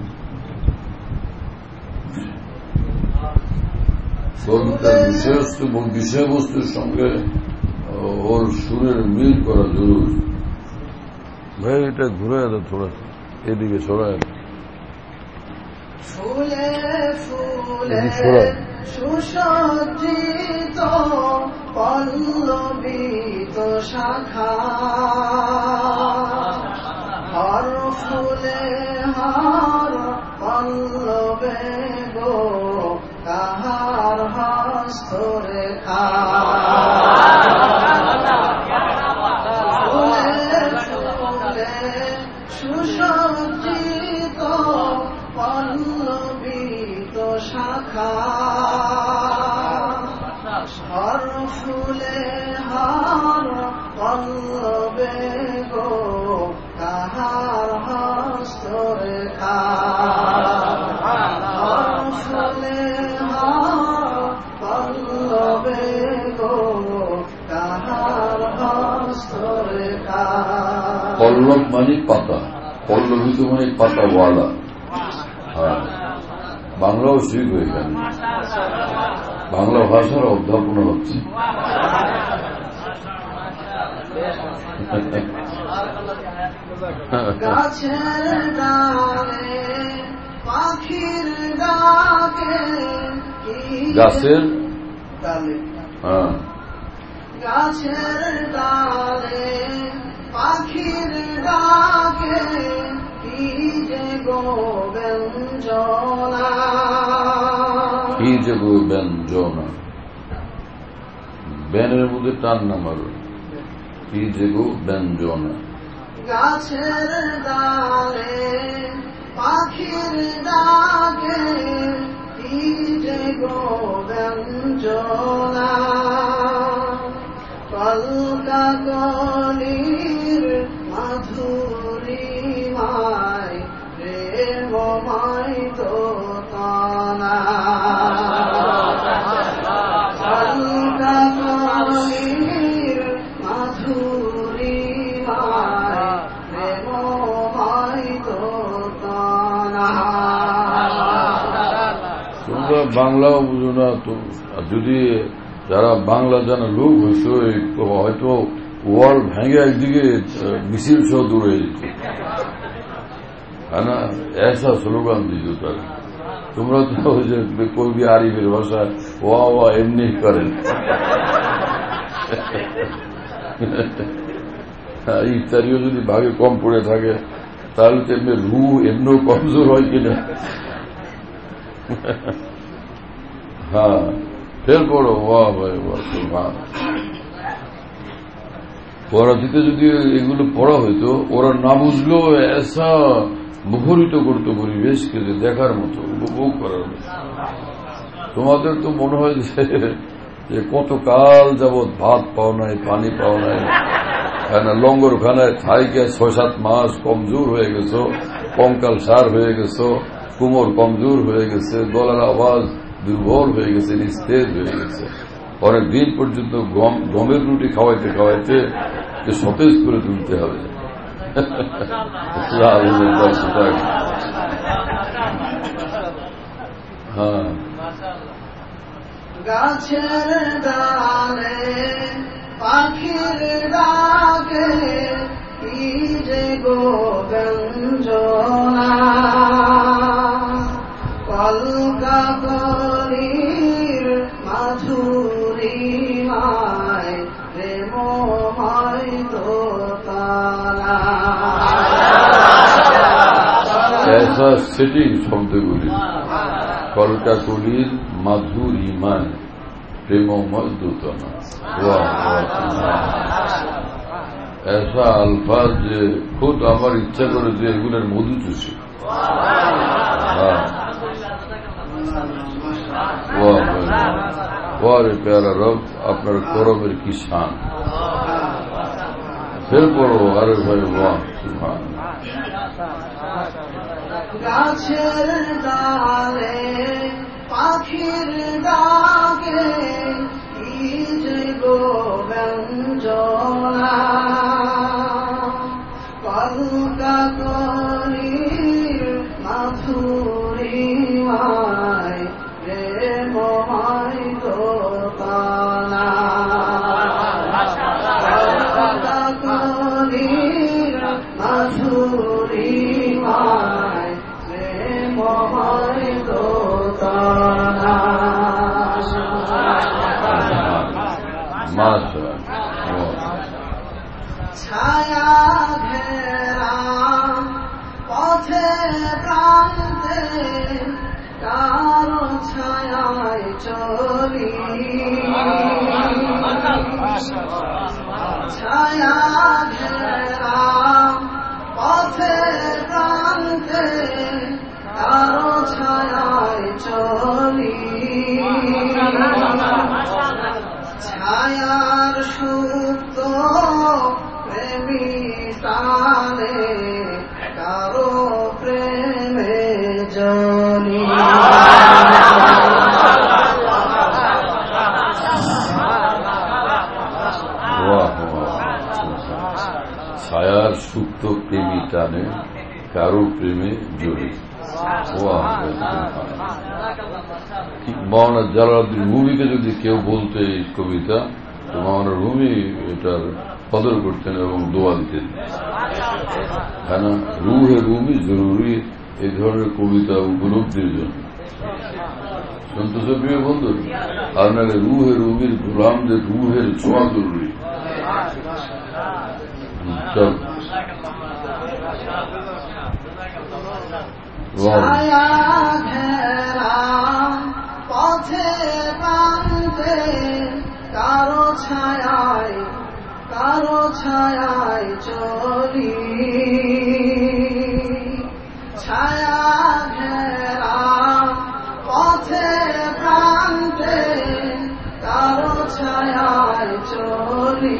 কবিতার বিষয়বস্তুর সঙ্গে ওর সুরের মিল করা জরুরি। ভাই এটা ঘুরে দাও, থোড়া এদিকে সরায়।
ফুলে ফুলে সুসজ্জিত পল্লবিত শাখা, হর ফুলে
পল্লব মানে পাতা, পল্লবিত মানে পাতাওয়ালা। হ্যাঁ, বাংলাও শিখবে এখানে, বাংলা ভাষার অধ্যাপনা হচ্ছে।
গাছের ডালে পাখির ডাকে,
গাছের
ডালে
হ্যাঁ
গাছের ডালে পাখির ডাকে, কি যে গো ব্যঞ্জনা,
কি যে গো ব্যঞ্জনা, ব্যানের মধ্যে টান না মারো, কি যে গো ব্যঞ্জনা।
গাছের ডালে পাখির ডাকে, কি যে গো ব্যঞ্জনা, কলকা কলির মাধুরীমায় প্রেমময় তো তানা, কলকা কলির মাধুরীমায় প্রেমময় তো তানা।
তোমরা বাংলাও বুঝো না তো, যদি যারা বাংলা জানা লোক হয়েছ হয়তো ওয়াল ভেঙে একদিকে মিছিল সহ দৌড়ে যেত, হ্যাঁ না, এসা স্লোগান দিত তারা। তোমরা তো যে কবি আরিফের ভাষা ওয়া ওয়া এমনি করেন, ইত্যাদিও যদি ভাগে কম পড়ে থাকে তাহলে তো এমনি রু এমনিও কমজোর হয় কিনা। হ্যাঁ, ফের পড়ো ওয়া ভাই ওয়া। পড়াতে যদি এগুলো পড়া হইতো, ওরা না বুঝলেও এসা মুখরিত করতো পরিবেশকে যে দেখার মতো, উপভোগ করার মতো। তোমাদের তো মনে হয় যে কত কাল যাবৎ ভাত পাও নাই, পানি পাও নাই, লঙ্গর খানায় থাইকে ছয় সাত মাস কমজোর হয়ে গেছো, কঙ্কাল সার হয়ে গেছো, কোমর কমজোর হয়ে গেছে, গলার আওয়াজ দুর্বল হয়ে গেছে, নিস্তেজ হয়ে গেছে। অনেক দিন পর্যন্ত গম গমের রুটি খাওয়াইতে খাওয়াইতে যে সতেজ করে তুলতে হবে। হ্যাঁ,
গাছের ডালে পাখির ডাকে, কি যে গো ব্যঞ্জনা, কলকা কলির মাধুরীমায় প্রেমময় তো তানা।
ऐसा सेटिंग শব্দগুলি কলকা কলির মাধুরীমায় প্রেমময় দোতনা। ऐसा अल्फाज যে খুব আমার ইচ্ছা করে যে এগুলোর মধু চুষি। ওরে প্যারা রব, আপনার করমের কি শান। ফের পড়ো আরে ভাই বাহ সুবহান।
গাছের ডালে পাখির ডাকে, কি যে গো ব্যঞ্জনা, কলকা কলির মাধুরীমায় প্রেমময় তো তানা, কলকা কলির মাধুরীমায় প্রেমময় তো তানা। ছায়া ঘেরা পথে প্রান্তে, কারো ছায়ায় চলি, ছায়া ঘেরা পথে প্রান্তে, কারো ছায়ায় চলি, ছায়ার সুপ্ত প্রেমী টানে, কারো প্রেমে জনি।
ছায়ার সুপ্ত তো প্রেমী টানে কারো প্রেমে জড়ে। মৌলানা জালালউদ্দিন রুমিকে যদি কেউ বলতে এই কবিতা, তো মৌলানা রুমি এটার কদর করতেন এবং দোয়া দিতেন। হ্যাঁ না, রুহে রুমি জরুরি এই ধরনের কবিতা উপলব্ধির জন্য। সন্তোষ প্রিয় বন্ধু, আপনাকে রুহে রুমির গোলামদের রুহের ছোঁয়া জরুরি।
ছায়া ঘেরা পথে প্রান্তে কারো ছায়ায় কারো ছায়ায় চলি, ছায়া ঘেরা পথে প্রান্তে কারো ছায়ায় চলি,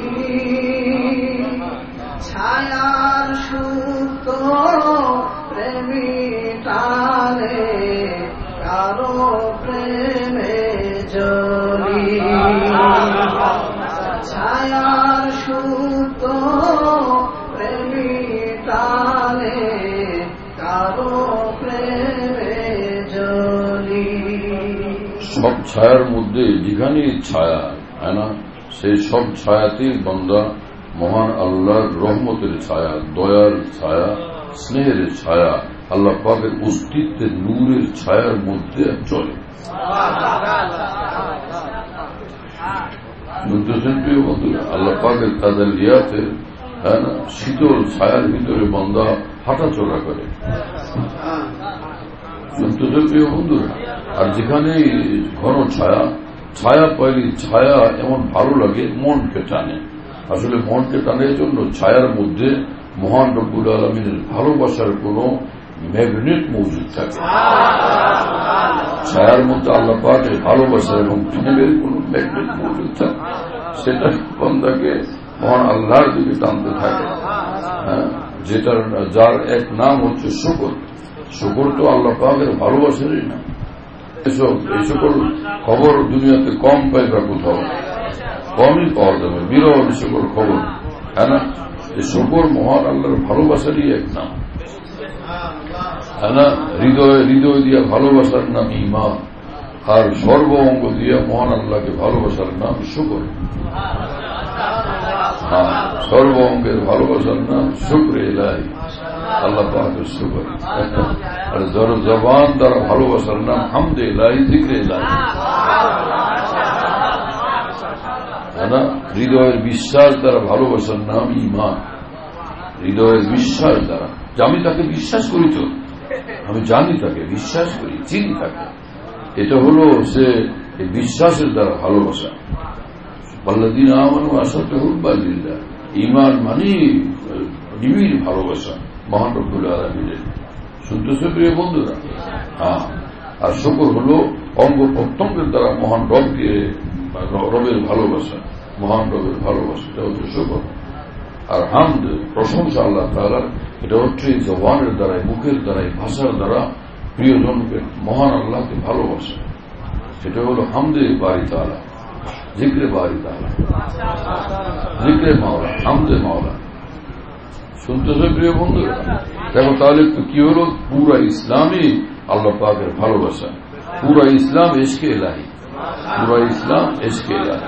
ছায়ার সুপ্ত প্রেমী টানে কারো প্রেমে জলি, ছায়ার সুপ্ত প্রেমী টানে কারো প্রেমে জলি।
সব ছায়ার মধ্যে যেখানে ছায়া, হ্যাঁ না, সেই সব ছায়াতেই বান্দা মহান আল্লাহর রহমতের ছায়া, দয়ার ছায়া, স্নেহের ছায়া, আল্লাহ পাকের অস্তিত্বের নূরের ছায়ার মধ্যে চলে। প্রিয় বন্ধুরা, আল্লাহ পাকের তাজাল্লিয়াতে, হ্যাঁ না, শীতল ছায়ার ভিতরে বান্দা হাঁটাচলা করে। প্রিয় বন্ধুরা, আর যেখানে ঘন ছায়া, ছায়া পাইলে ছায়া এমন ভালো লাগে, মনকে টানে। আসলে মনকে টানের জন্য ছায়ার মধ্যে মহান রব্বুল আলমিনের ভালোবাসার কোন ম্যাগনেট মজুদ থাকে। ছায়ার মধ্যে আল্লাহ পাকের ভালোবাসা এবং প্রেমের কোন ম্যাগনেট মজুদ থাকে, সেটা বান্দাকে মহান আল্লাহর দিকে টানতে থাকে। হ্যাঁ, যেটার যার এক নাম হচ্ছে শুকর। শুকর তো আল্লাহ পাকের ভালোবাসারই না। এসব এই সকল খবর দুনিয়াতে কম পাইবা, কোথাও কমই পাওয়া যাবে, বিরল সকল খবর। হ্যাঁ না, এই শুকর মহান আল্লাহর ভালোবাসারই এক নাম। হ্যাঁ না, হৃদয় হৃদয় দিয়া ভালোবাসার নাম ঈমান, আর সর্ব অঙ্গ দিয়া মহান আল্লাহকে ভালোবাসার নাম শুকর। হ্যাঁ, সর্ব অঙ্গের ভালোবাসার নাম শুকর ইলাহি, আল্লাহ পাকের শুকর। আর জড় জবান দ্বারা ভালোবাসার নাম হামদে ইলাহি, যিকরে ইলাহি। না, হৃদয়ের বিশ্বাস দ্বারা ভালোবাসার নাম ঈমান। হৃদয়ের বিশ্বাস দ্বারা, যে আমি তাকে বিশ্বাস করি, তো আমি জানি তাকে, বিশ্বাস করি, চিনি তাকে, এটা হলো সে বিশ্বাসের দ্বারা ভালোবাসা। আল্লাযীন আমানু আশাদ্দু হুব্বান লিল্লাহ, ঈমান মানে নিবিড় ভালোবাসা মহান রব্বুল আলামিনের। শুনতেছে প্রিয় বন্ধুরা? হ্যাঁ, আর শুকর হলো অঙ্গ প্রত্যঙ্গের দ্বারা মহান রবকে, রবের ভালোবাসা, মহান রবের ভালোবাসা, এটা হচ্ছে শুকর। আর হামদ, প্রশংসা আল্লাহ তাআলার, এটা হচ্ছে জবানের দ্বারাই, মুখের দ্বারাই, ভাষার দ্বারা প্রিয়জনকে, মহান আল্লাহকে ভালোবাসা। সেটা হলো হামদে বারি তাআলা, যিকরে বারি তাআলা, যিকরে মাওলা, হামদে মাওলা। শুনতেছে প্রিয় বন্ধুরা? দেখো তাহলে কি হলো, পুরা ইসলামই আল্লাহ পাকের ভালোবাসা, পুরা ইসলাম ইশকে ইলাহি, পুরা ইসলাম ইশকে ইলাহি।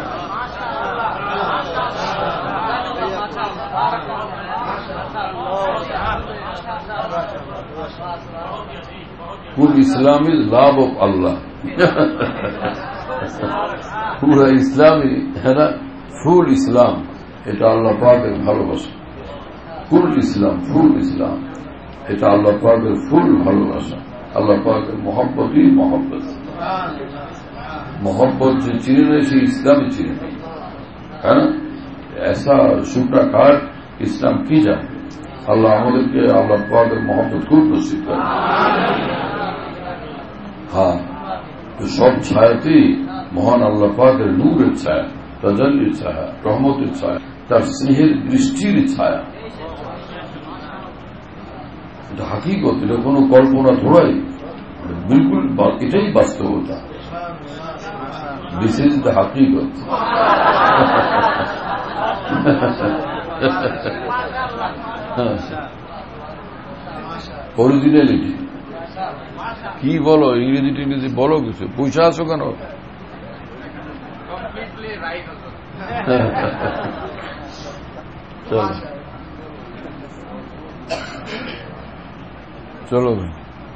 Full Islam is love of Allah. পুরা ইসলামই, হ্যাঁ না, ফুল ইসলাম, এটা আল্লাহ পাকের ভালোবাসা। ফুল ইসলাম, ফুল ইসলাম, এটা আল্লাহ পাকের ফুল ভালোবাসা। আল্লাহ পাকের মোহাব্বতই মোহাব্বত। मोहब्बत जो चीने से इस्लाम चीने है ना, ऐसा शुक्र काट इस्लाम की जाए। अल्लाह আমাদের কে আল্লাহ পাকের मोहब्बत খুব নসিব করে। হ্যাঁ, তো সব ছায়াতেই মহান আল্লাহ পাকের নূরের ছায়া, তাজাল্লির ছায়া, রহমতের ছায়া, তার স্নেহের দৃষ্টির ছায়া। এটা হাকিকত, এটা কোনো কল্পনা থোড়াই, বিলকুল এটাই বাস্তবতা। This is the haqiqat. হ্যাঁ, অরিজিনালিটি কি বলো, ইংরেজি টিংরেজি বলো, কিছু পয়সা আছো কেন? চলো चलो भाई,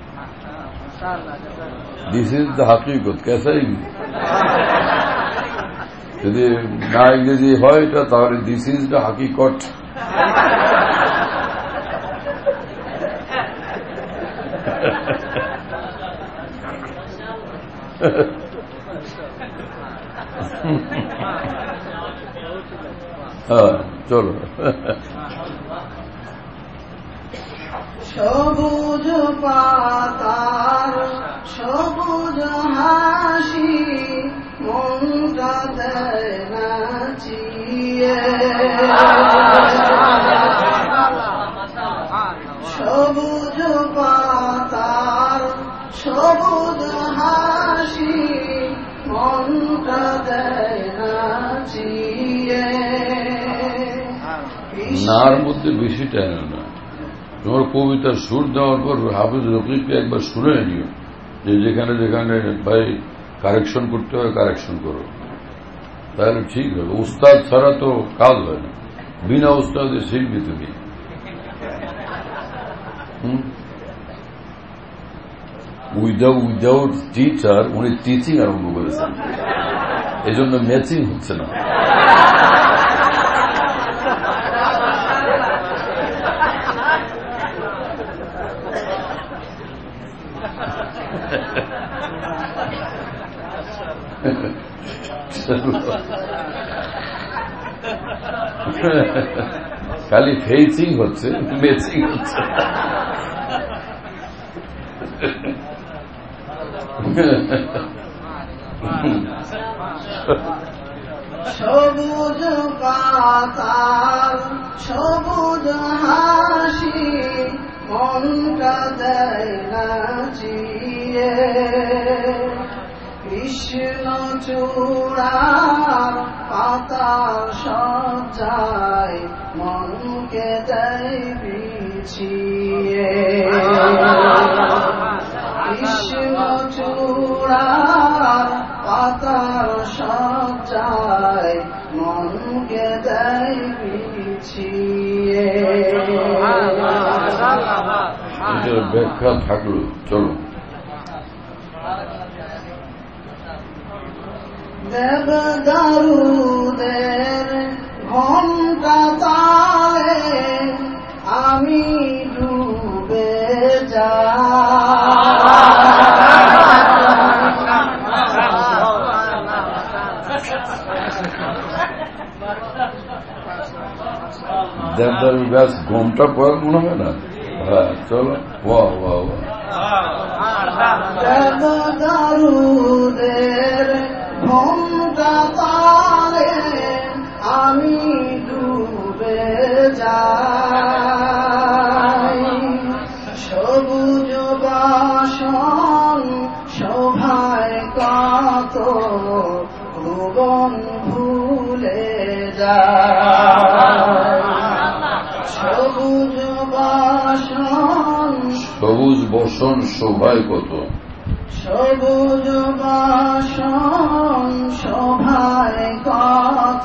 दिस इज द हकीकत। कैसा ही যদি না ইংরেজি হয় এটা, তাহলে দিস ইজ দ্য হাকিকত। হ্যাঁ চলো।
সবুজ পাতার সবুজ হাসি মনটা দেয় নাচিয়ে, সবুজ পাতার সবুজ হাসি মনটা দেয় নাচিয়ে।
নার মধ্যে বেশি টাইম না, তোমার কবিতার সুর দেওয়ার পর হাফিজ রকিবকে একবার শুনে নিও, যে যেখানে যেখানে ভাই কারেকশন করতে হয় কারেকশন করো, তাহলে ঠিক হবে। উস্তাদ ছাড়া তো কাজ হয় না, বিনা উস্তাদে শিখবি তুমি। উইদাউট টিচার উনি টিচিং আরম্ভ করেছেন, এই জন্য ম্যাচিং হচ্ছে না। খালি ফেসিং হচ্ছে, ম্যাচিং হচ্ছে।
সবুজ পাতার সবুজ হাসি মনটা দেয় নাচিয়ে, কৃষ্ণ চূড়ার পাতার সজ্জায় মনকে দেয় বিছিয়ে, কৃষ্ণ চূড়ার পাতার সজ্জায় মনকে দেয় বিছিয়ে।
ব্যাখ্যা থাকলো, চলো।
দেবদারুদের ঘণ্টা তালে আমি ডুবে যাই,
দেবদারু গাছ ঘুমটা পর মনে হয় না। হ্যাঁ চলো, ওয়া ওয়া ওয়া।
দেবদারুদের ঘণ্টা তালে আমি ডুবে যাই, সবুজ বাসন শোভায় কত ভুবন ভুলে যায়, সবুজ বাসন
সবুজ বসন শোভায় কত,
সবুজ বাসন শোভায় কত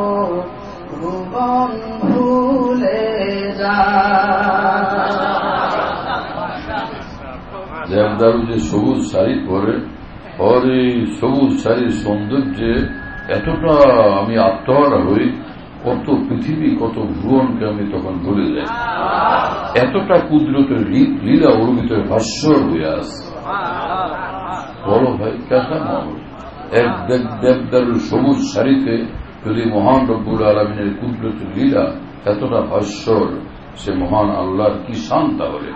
ভুবন ভুলে যায়।
দেবদারু যে সবুজ শাড়ি পরে, ওর এই সবুজ শাড়ির সৌন্দর্যে এতটা আমি আত্মহারা হই, কত পৃথিবী কত ভুবনকে আমি তখন ভুলে যাই। এতটা কুদরতের লীলা ওর ভিতরে ভাস্বর হয়ে আসে। বলো ভাই কেসা মানুষ, এক দেবদারুর সবুজ শাড়িতে যদি মহান রব্বুল আলমিনের কুদরতের লীলা এতটা ভাস্বর, সে মহান আল্লাহর কি শান তাহলে।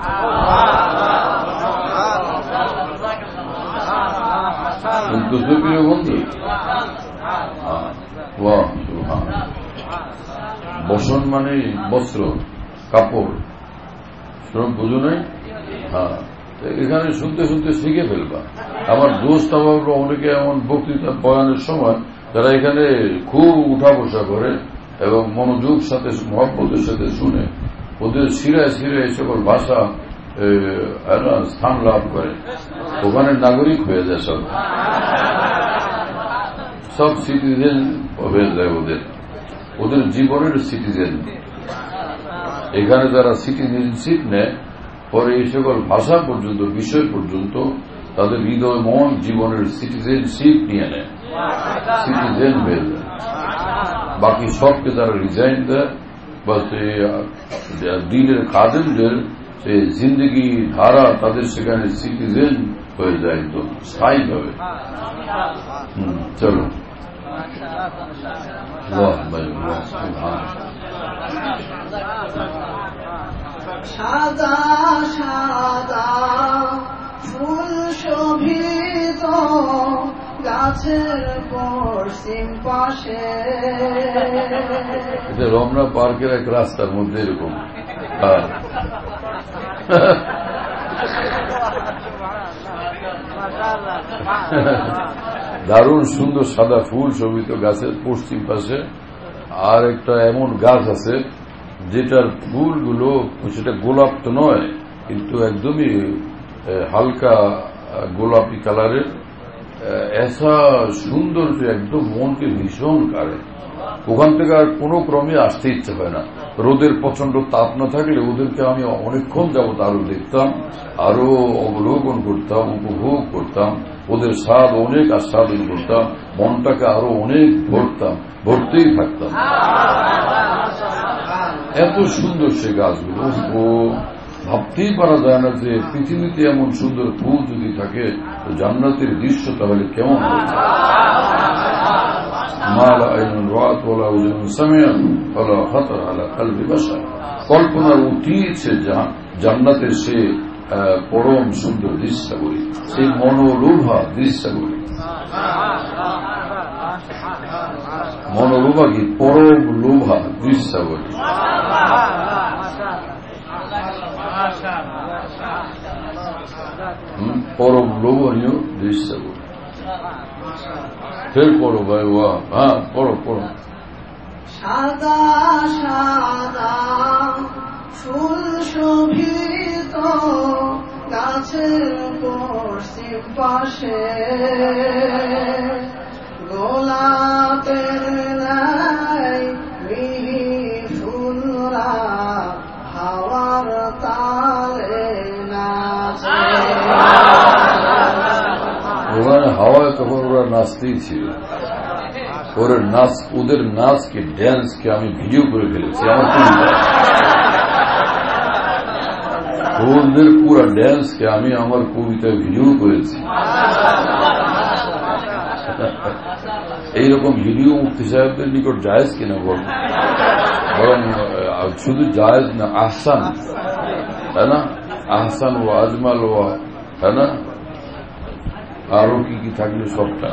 কিন্তু প্রিয় বন্ধু, বসন মানে বস্ত্র, কাপড়, সব বুঝো নাই? হ্যাঁ, এখানে শুনতে শুনতে শিখে ফেলবা। আমার দোস্ত আমার অনেকে এমন বক্তৃতা বয়ানের সময় যারা এখানে খুব উঠা বসা করে এবং মনোযোগ সাথে মহব্বতের সাথে শুনে, ওদের শিরায় শিরায় এই সকল ভাষা স্থান লাভ করে, ওখানে নাগরিক হয়ে যায়, সব সব সিটিজেন হয়ে যায়, ওদের ওদের জীবনের সিটিজেন। এখানে যারা সিটিজেনশিপ নেয়, পরে এই সকল ভাষা পর্যন্ত, বিষয় পর্যন্ত তাদের হৃদয় মন জীবনের সিটিজেনশিপ নিয়ে নেয়, সিটিজেন হয়ে যায়। বাকি সবকে তারা রিজাইন দেয়, বা দিনের খাদেমদের সে জিন্দগি ধারা তাদের সেখানে সিটিজেন হয়ে যায় একদম স্থায়ীভাবে। হম চলো
সাদা সাদা ফুল শোভিত গাছের পশ্চিম পাশে,
এটা রমনা পার্কের এক রাস্তার মধ্যে এরকম দারুণ সুন্দর সাদা ফুল শোভিত গাছের পশ্চিম পাশে। আর একটা এমন গাছ আছে যেটার ফুলগুলো, সেটা গোলাপ তো নয়, কিন্তু একদমই হালকা গোলাপি কালারের, এসা সুন্দর যে একদম মনকে ভীষণ কাড়ে। ওখান থেকে আর কোনো ক্রমে আসতে ইচ্ছে হয় না। রোদের প্রচন্ড তাপ না থাকলে ওদেরকে আমি অনেকক্ষণ যাবত আরো দেখতাম, আরো অবলোকন করতাম, উপভোগ করতাম, ওদের স্বাদ অনেক আস্বাদন করতাম, মনটাকে আরো অনেক ভরতাম, ভরতেই থাকতাম। এত সুন্দর সে গাছগুলো, ও ভাবতেই পারা যায় না যে পৃথিবীতে এমন সুন্দর ফুল যদি থাকে তো জান্নাতের দৃশ্য তাহলে কেমন হবে। কল্পনার উঠিয়েছে জান্নাতের সে পরম সুন্দর দৃশ্যাবলী, সেই মনোলোভা দৃশ্যাবলী। মনোলোভা কি পরম লোভা দৃশ্যাবলী। পরম লোভনীয় দৃশ্যাবলী। ফের পড়ো ভাই, ওয়া হ্যাঁ পড়ো পড়ো।
সাদা সাদা ফুল শোভিত গাছের পশ্চিম পাশে, গোলাপের নাই মিহি ফুলরা হাওয়ার তালে নাচে।
ওখানে হাওয়ায় তখন ওরা নাচতেই ছিল। ওদের নাচ, ওদের নাচকে, ড্যান্সকে আমি ভিডিও করে ফেলেছি আমার কবিতা। ওদের পুরা ড্যান্সকে আমি আমার কবিতায় ভিডিও করেছি। এইরকম ভিডিও মুফতি সাহেবদের নিকট জায়েজ কিনা বল, বরং শুধু জায়েজ না, আহসান, তাই না? আহসান ও আজমাল ও, তাই না? আরো কি কি থাকলে সবটা।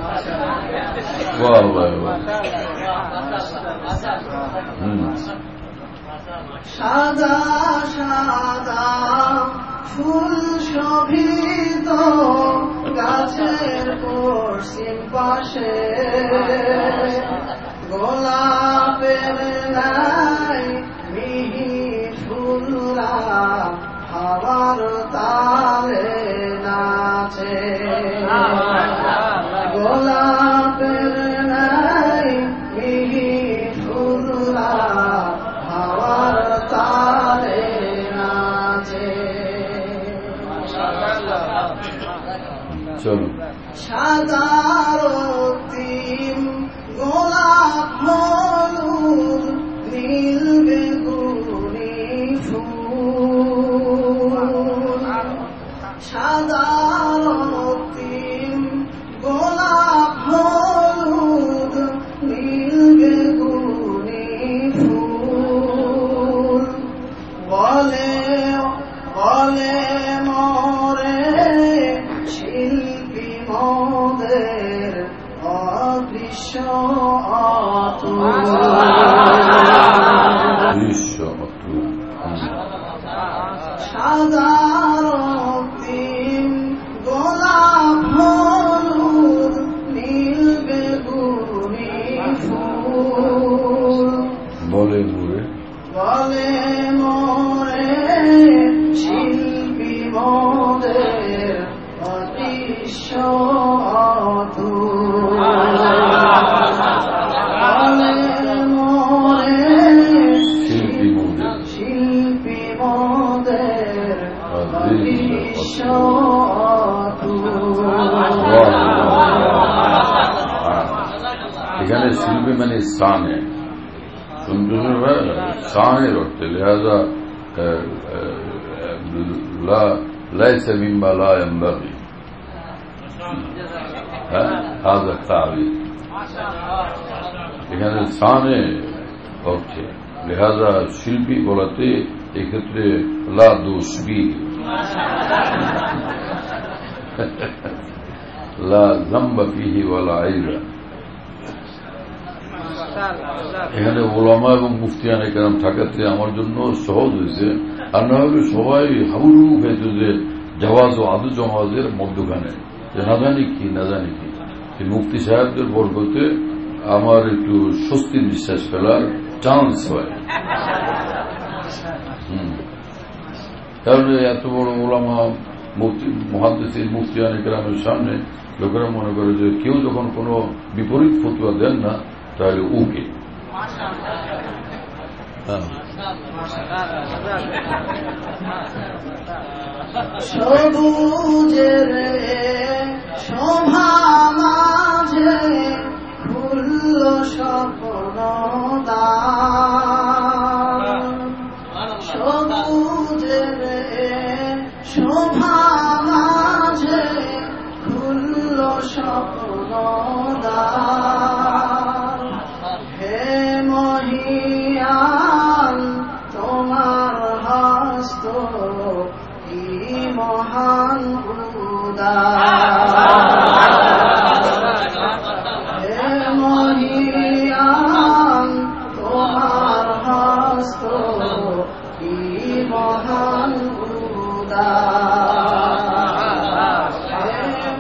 সাদা সাদা ফুল শোভিত গাছের পশ্চিম পাশে, গোলাপের নাই মিহি ফুলরা হাওয়ার তালে নাচে। গোলাপের নাই মিহি ফুলরা হাওয়ার তালে নাচে।
চলো
সাদা রক্তিম গোলাপ হলুদ নীল বেগুনি ফুল, সাদা রক্তিম গোলাপ হলুদ নীল বেগুনি ফুল, বলে বলে মরে শিল্পী মোদের অদৃশ্য অতুল।
দৃশ্য অতুল।
সাদা রক্তিম
এখানে শিল্পী মানে স্থানে সুন্দর স্থানের অর্থে লিহাজা ليس مما لا ينبغي هذا التعبير এখানে স্থানে অর্থে লিহাজা শিল্পী বলাতে এক্ষেত্রে লা দোষ বি লা জাম্বা ফিহি ওয়ালা আইরা। এখানে ওলামা এবং মুফতিয়ানে কেরাম থাকাতে আমার জন্য সহজ হয়েছে, আর না হলে সবাই হাবুডু খেয়েছে যে জাওয়াজ ও আদু জমাজের মধ্যখানে, যে না জানি কি না জানি কি। মুফতি সাহেবদের বরকতে আমার একটু স্বস্তির নিঃশ্বাস ফেলার চান্স হয়। হম তাহলে এত বড় ওলামা মুফতি মুহাদ্দিসিন মুফতিয়ানে কেরামের সামনে লোকেরা মনে করে যে কেউ যখন কোনো বিপরীত ফতোয়া দেন না তাহলে ওকে
সবুজের শোভা মাঝে খুলল স্বপ্ন দ্বার, সবুজের শোভা মাঝে খুলল স্বপ্ন দ্বার। হে মহিয়ান তোমার হস্ত কি মহান উদার, হে মহিয়ান তোমার হস্ত কি মহান উদার, হে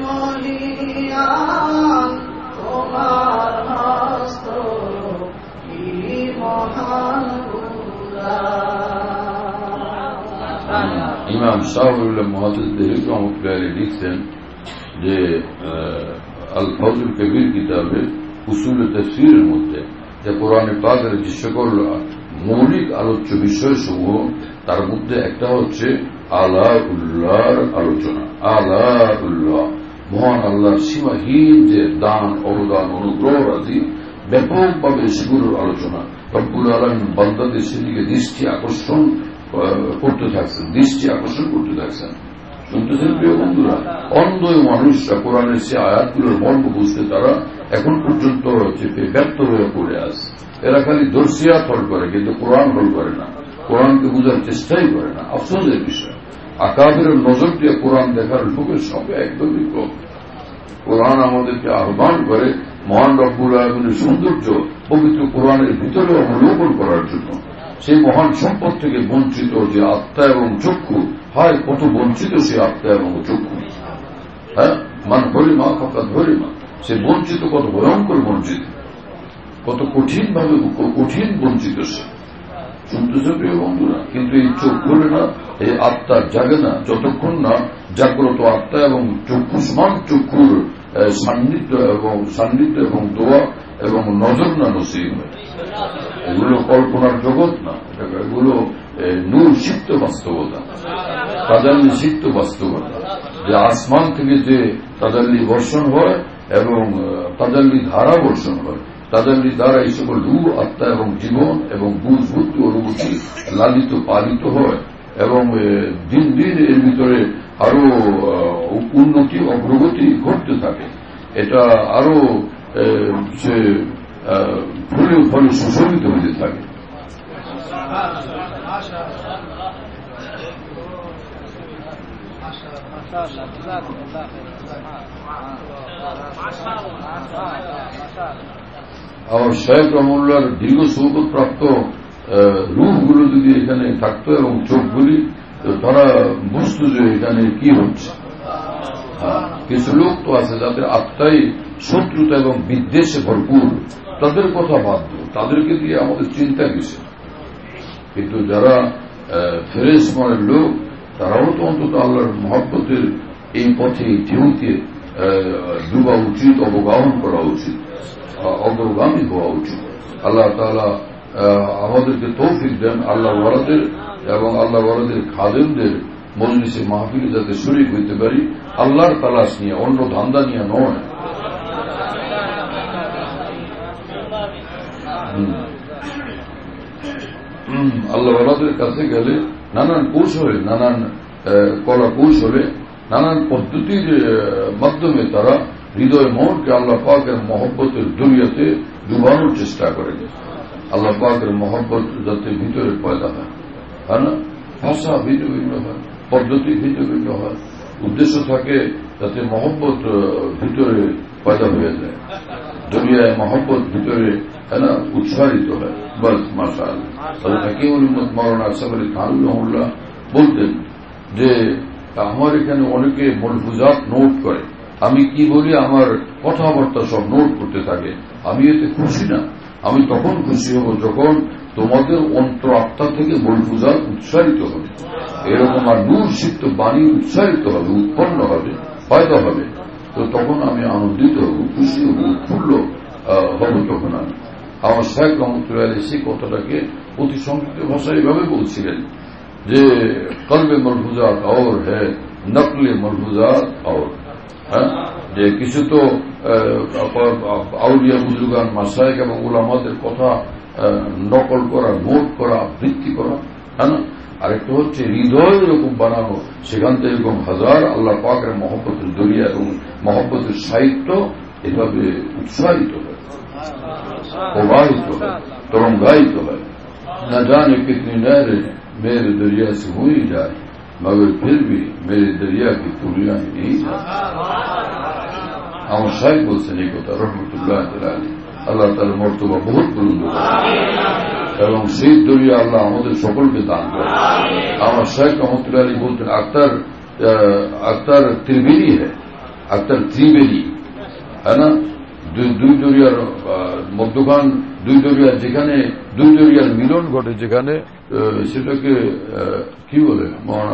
মহিয়ান তোমার হস্ত কি মহান উদার।
ইমাম শাহুল্লাহ মুহাদ্দিস দেহলভী রহমাতুল্লাহ আলাইহি লিখছেন যে আল ফাউজুল কবির কিতাবে উসুল তাফসীরের মধ্যে যে কোরআনে পাকের যে সকল মৌলিক আলোচ্য বিষয়সমূহ তার মধ্যে একটা হচ্ছে আলা উল্লাহর আলোচনা। আলা উল্লাহ মহান আল্লাহর সীমাহীন যে দান অবদান অনুগ্রহ রাজি ব্যাপকভাবে সেগুলোর আলোচনা। রব্বুল আলামিন বান্দাদের সেদিকে দৃষ্টি আকর্ষণ করতে থাকছেন, দৃষ্টি আকর্ষণ করতে থাকছেন। শুনতেছেন প্রিয় বন্ধুরা, অন্ধ মানুষরা কোরআনের সে আয়াতগুলোর মর্ম বুঝতে তারা এখন পর্যন্ত চেপে ব্যর্থ হয়ে পড়ে আছে। এরা খালি দর্শিয়াত হল করে কিন্তু কোরআন হল করে না, কোরআনকে বোঝার চেষ্টাই করে না। আফসোসের বিষয়, আকাবের নজর দিয়ে কোরআন দেখার লোকের সঙ্গে একদমই কম। কোরআন আমাদেরকে আহ্বান করে মহান রব্বুল আলামিনের সৌন্দর্য পবিত্র কোরআনের ভিতরে অবলোকন করার জন্য। সেই মহান সম্পদ থেকে বঞ্চিত যে আত্মা এবং চক্ষু, হয় কত বঞ্চিত সে আত্মা এবং চক্ষু। হ্যাঁ, মান হরিমা ফাকাত হরিমা, সে বঞ্চিত, কত ভয়ঙ্কর বঞ্চিত, কত কঠিন ভাবে কঠিন বঞ্চিত সে। শুনতেছে প্রিয় বন্ধুরা, কিন্তু এই চোখ খোলে না, এই আত্মা জাগে না যতক্ষণ না জাগ্রত আত্মা এবং চক্ষুষ্মান চক্ষুর সান্নিধ্য এবং সান্নিধ্য এবং দোয়া এবং নজর না নসিব হয়। এগুলো কল্পনার জগৎ না, এগুলো নূর সিক্ত বাস্তবতা, তাজাল্লি সিক্ত বাস্তবতা। যে আসমান থেকে যে তাজাল্লি বর্ষণ হয় এবং তাজাল্লি ধারা বর্ষণ হয়, তাজাল্লি দ্বারা এই সকল রূহ আত্মা এবং জীবন এবং বুঝ বুদ্ধি অনুভূতি লালিত পালিত হয় এবং দিন দিন এর ভিতরে আরো উন্নতি অগ্রগতি ঘটতে থাকে। এটা আরো সে ফলে ফলে সুশোভিত হতে থাকে। আমার শেখ রহমুল্লাহর দীর্ঘ সৌকত প্রাপ্ত রূপগুলো যদি এখানে থাকতো এবং চোখগুলি, তারা বুঝতো যে এখানে কি হচ্ছে। কিছু লোক তো আছে যাদের আত্মাই শত্রুতা এবং বিদ্বেষে ভরপুর, তাদের কথা বাধ্য, তাদেরকে দিয়ে আমাদের চিন্তা কিছু। কিন্তু যারা ফেরেশ মনের লোক, তারাও তো অন্তত আল্লাহর মহব্বতের এই পথে ঢেউতে ডুবা উচিত, অবগাহন করা উচিত, অগ্রগামী হওয়া উচিত। আল্লাহ তাআলা আমাদেরকে তৌফিক দেন আল্লাহ ওয়ালাদের এবং আল্লাহ ওয়ালাদের খাদেমদের মজলিসে মাহফিলে যাতে শরীক হইতে পারি, আল্লাহর তালাশ নিয়ে, অন্য ধান্দা নিয়ে নয়। আল্লাহ ওয়ালাদের কাছে গেলে নানান কৌশলে, নানান কলা কৌশলে, নানান পদ্ধতির মাধ্যমে তারা হৃদয় মনকে আল্লাহ পাকের মহব্বতের জড়িয়াতে ডুবানোর চেষ্টা করে। আল্লাহ পাকের মহব্বত যাতে ভিতরে পয়দা হয়, হ্যাঁ না, ভাষা ভিন্ন ভিন্ন হয়, পদ্ধতি ভিন্ন ভিন্ন হয়, উদ্দেশ্য থাকে যাতে মহব্বত ভিতরে পয়দা হয়ে যায়, দুনিয়ায় মহব্বত ভিতরে হ্যাঁ না উৎসাহিত হয়। বাস মাশাআল্লাহ। হাকিমুল উম্মত মাওলানা আশরাফ আলী থানভী রাহিমাহুল্লাহ বলতেন যে আমার এখানে অনেকে মলফুজাত নোট করে, আমি কি বলি আমার কথাবার্তা সব নোট করতে থাকে। আমি এতে খুশি না, আমি তখন খুশি হব যখন তোমাদের অন্তর আত্মা থেকে মলফুজাত উৎসাহিত হবে, এরকম আর নূর সিক্ত বাণী উৎসাহিত হবে, উৎপন্ন হবে, পয়দা হবে, তো তখন আমি আনন্দিত হব, খুশি হব, উৎফুল্ল হব। তখন আমি আমার শাইখ রহমতুল্লাহ আলাইহি সেই কথাটাকে অতি সংক্ষিপ্ত ভাষায় এভাবে বলছিলেন যে কলবে মলফুজাত और है নকলে মলফুজাত और, হ্যাঁ, যে কিছু তো আউলিয়া বুজুর্গান মাশায়েখ এবং উলামাদের কথা নকল করা, নোট করা, আবৃত্তি করা, হ্যাঁ না, আরেকটা হচ্ছে হৃদয় এরকম বানানো, সেখান থেকে এরকম হাজার আল্লাহ পাকের মহব্বতের জড়িয়া এবং মহব্বতের সাহিত্য এভাবে উৎসাহিত হয়, প্রবাহিত হয়, তরঙ্গায়িত হয়। না জানে কিতনি নহরে मेरे दरिया से हो ही जाए मगर फिर भी मेरे दरिया की तुलियां नहीं जाए। আমার শাইখ বলছেন এই কথা রহমতুল্লাহ আলাইহি। আল্লাহ তাআলার মর্তবা বহুত বুলন্দ এবং সেই দরিয়া আল্লাহ আমাদের সকলকে দান করে। আমার শাইখ রহমতুল্লাহ আলাইহি বলতেন আক্তার আক্তার ত্রিবেণী হ্যাঁ, আক্তার ত্রিবেণী, হ্যাঁ না, দুই দরিয়ার মধ্যখান, দুই দরিয়ার যেখানে দুই দরিয়ার মিলন ঘটে, যেখানে সেটাকে কি বলে,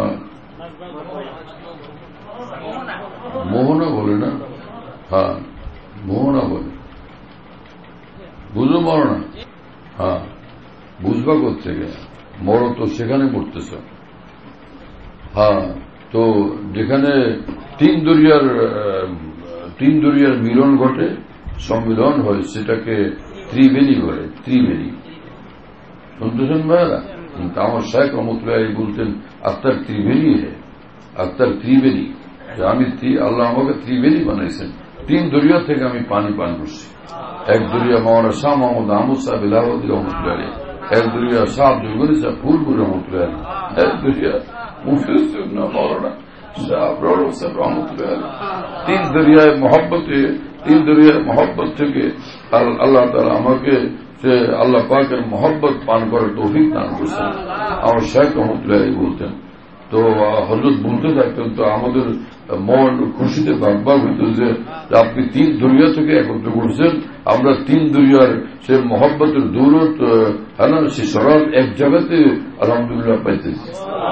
মোহনা বলে না, হ্যাঁ মোহনা বলে, বুঝো মরনা, হ্যাঁ বুঝবা করতে গে মরো তো সেখানে পড়তেছ, হ্যাঁ, তো যেখানে তিন দরিয়ার তিন দরিয়ার মিলন ঘটে, সম্মিলন হয়, সেটাকে ত্রিবেণী বলে, ত্রিবেণী। শুনতেছেন ভাইরা? আমার শাইখ রহমতুল্লাহ বলতেন আক্তার ত্রিবেণী হে, আক্তার ত্রিবেণী, আমি আল্লাহ আমাকে ত্রিবেণী বানাইছেন, তিন দরিয়া থেকে আমি পানি পান করছি। এক দরিয়া মাওলানা শাহ মোহাম্মদ আহমদ সাহেব ইলাহাবাদী রহমতুল্লাহ, এক দরিয়া শাহ আব্দুল সাহেব ফুলপুর রহমতুল্লাহ, এক দরিয়া মুফতি মাওলানা শাহ আবরার সাহেব রহমতুল্লাহ। তিন দরিয়ায় মহব্বতে, তিন দরিয়ায় মহব্বত থেকে আল্লাহ তাআলা আমাকে সে আল্লাহ পাকের মহব্বত পান করার তৌফিক দান করছেন। আমার শাইখ রহমতুল্লাহ বলতেন, তো হযরত বলতে থাকতেন, তো আমাদের মন খুশিতে বাগবাগ হইত যে আপনি তিন দরিয়া থেকে একত্র করছেন, আমরা তিন দরিয়ার সে মহব্বতের দৌলত, হ্যাঁ না, সে সরল এক জায়গাতে আলহামদুলিল্লাহ পাইতেছি।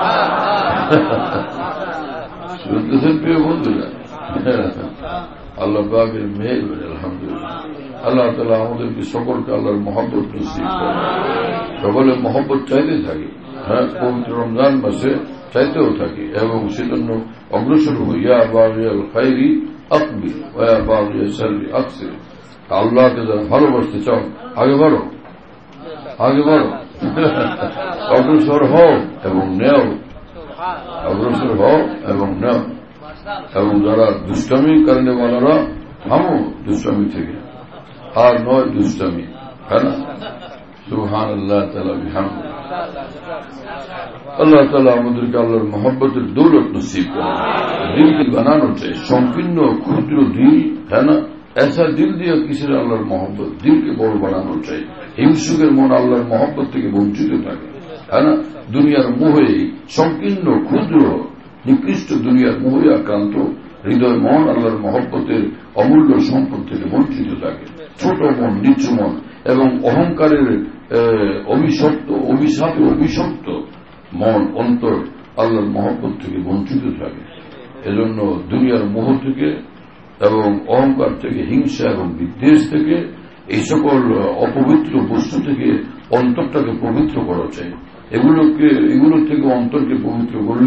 শুনতেছেন প্রিয় বন্ধুরা? আল্লাহ পাকের মেহের, আলহামদুলিল্লাহ। আল্লাহ তাআলা আমাদেরকে সকলকে আল্লাহর মহব্বত নসিব করেন, সকলে মহব্বত চাইতে থাকি, হ্যাঁ, পবিত্র রমজান মাসে চাইতেও থাকি এবং সেজন্য অগ্রসর হই। ইয়া বাগিয়াল খাইরি আকবিল ওয়া ইয়া বাগিয়াস শাররি আকসির। আল্লাহকে যারা ভালোবাসতে চাও আগে বাড়ো, আগে বাড়ো, অগ্রসর হও এবং নেও, অগ্রসর হও এবং নেও। এবং যারা দুষ্টামি কারণে বলারা থামো দুষ্টামি থেকে, আর নয় দুষ্টামি, হ্যাঁ না। সুবহানাল্লাহ তাআলা বিহামদিহি। আল্লাহ তাআলা আমাদেরকে আল্লাহর মহব্বতের দৌলত নসিব করেন। দিলকে বানানো চাই সংকীর্ণ ক্ষুদ্র দিল, হ্যাঁ না, ऐसा दिल दिया किसी আল্লাহর মহব্বত, দিলকে বড় বানানো চাই। হিংসুকের মন আল্লাহর মহব্বত থেকে বঞ্চিত থাকে, হ্যাঁ না, দুনিয়ার মোহে সংকীর্ণ ক্ষুদ্র নিকৃষ্ট দুনিয়ার মোহে আক্রান্ত হৃদয় মন আল্লাহর মহব্বতের অমূল্য সম্পদ থেকে বঞ্চিত থাকে। ছোট মন, নিচু মন এবং অহংকারের অভিশপ্ত অভিশাপে অভিশপ্ত মন অন্তর আল্লাহর মহব্বত থেকে বঞ্চিত থাকে। এজন্য দুনিয়ার মোহ থেকে এবং অহংকার থেকে, হিংসা এবং বিদ্বেষ থেকে, এই সকল অপবিত্র বস্তু থেকে অন্তরটাকে পবিত্র করা চাই। এগুলোকে এগুলোর থেকে অন্তরকে পবিত্র করলে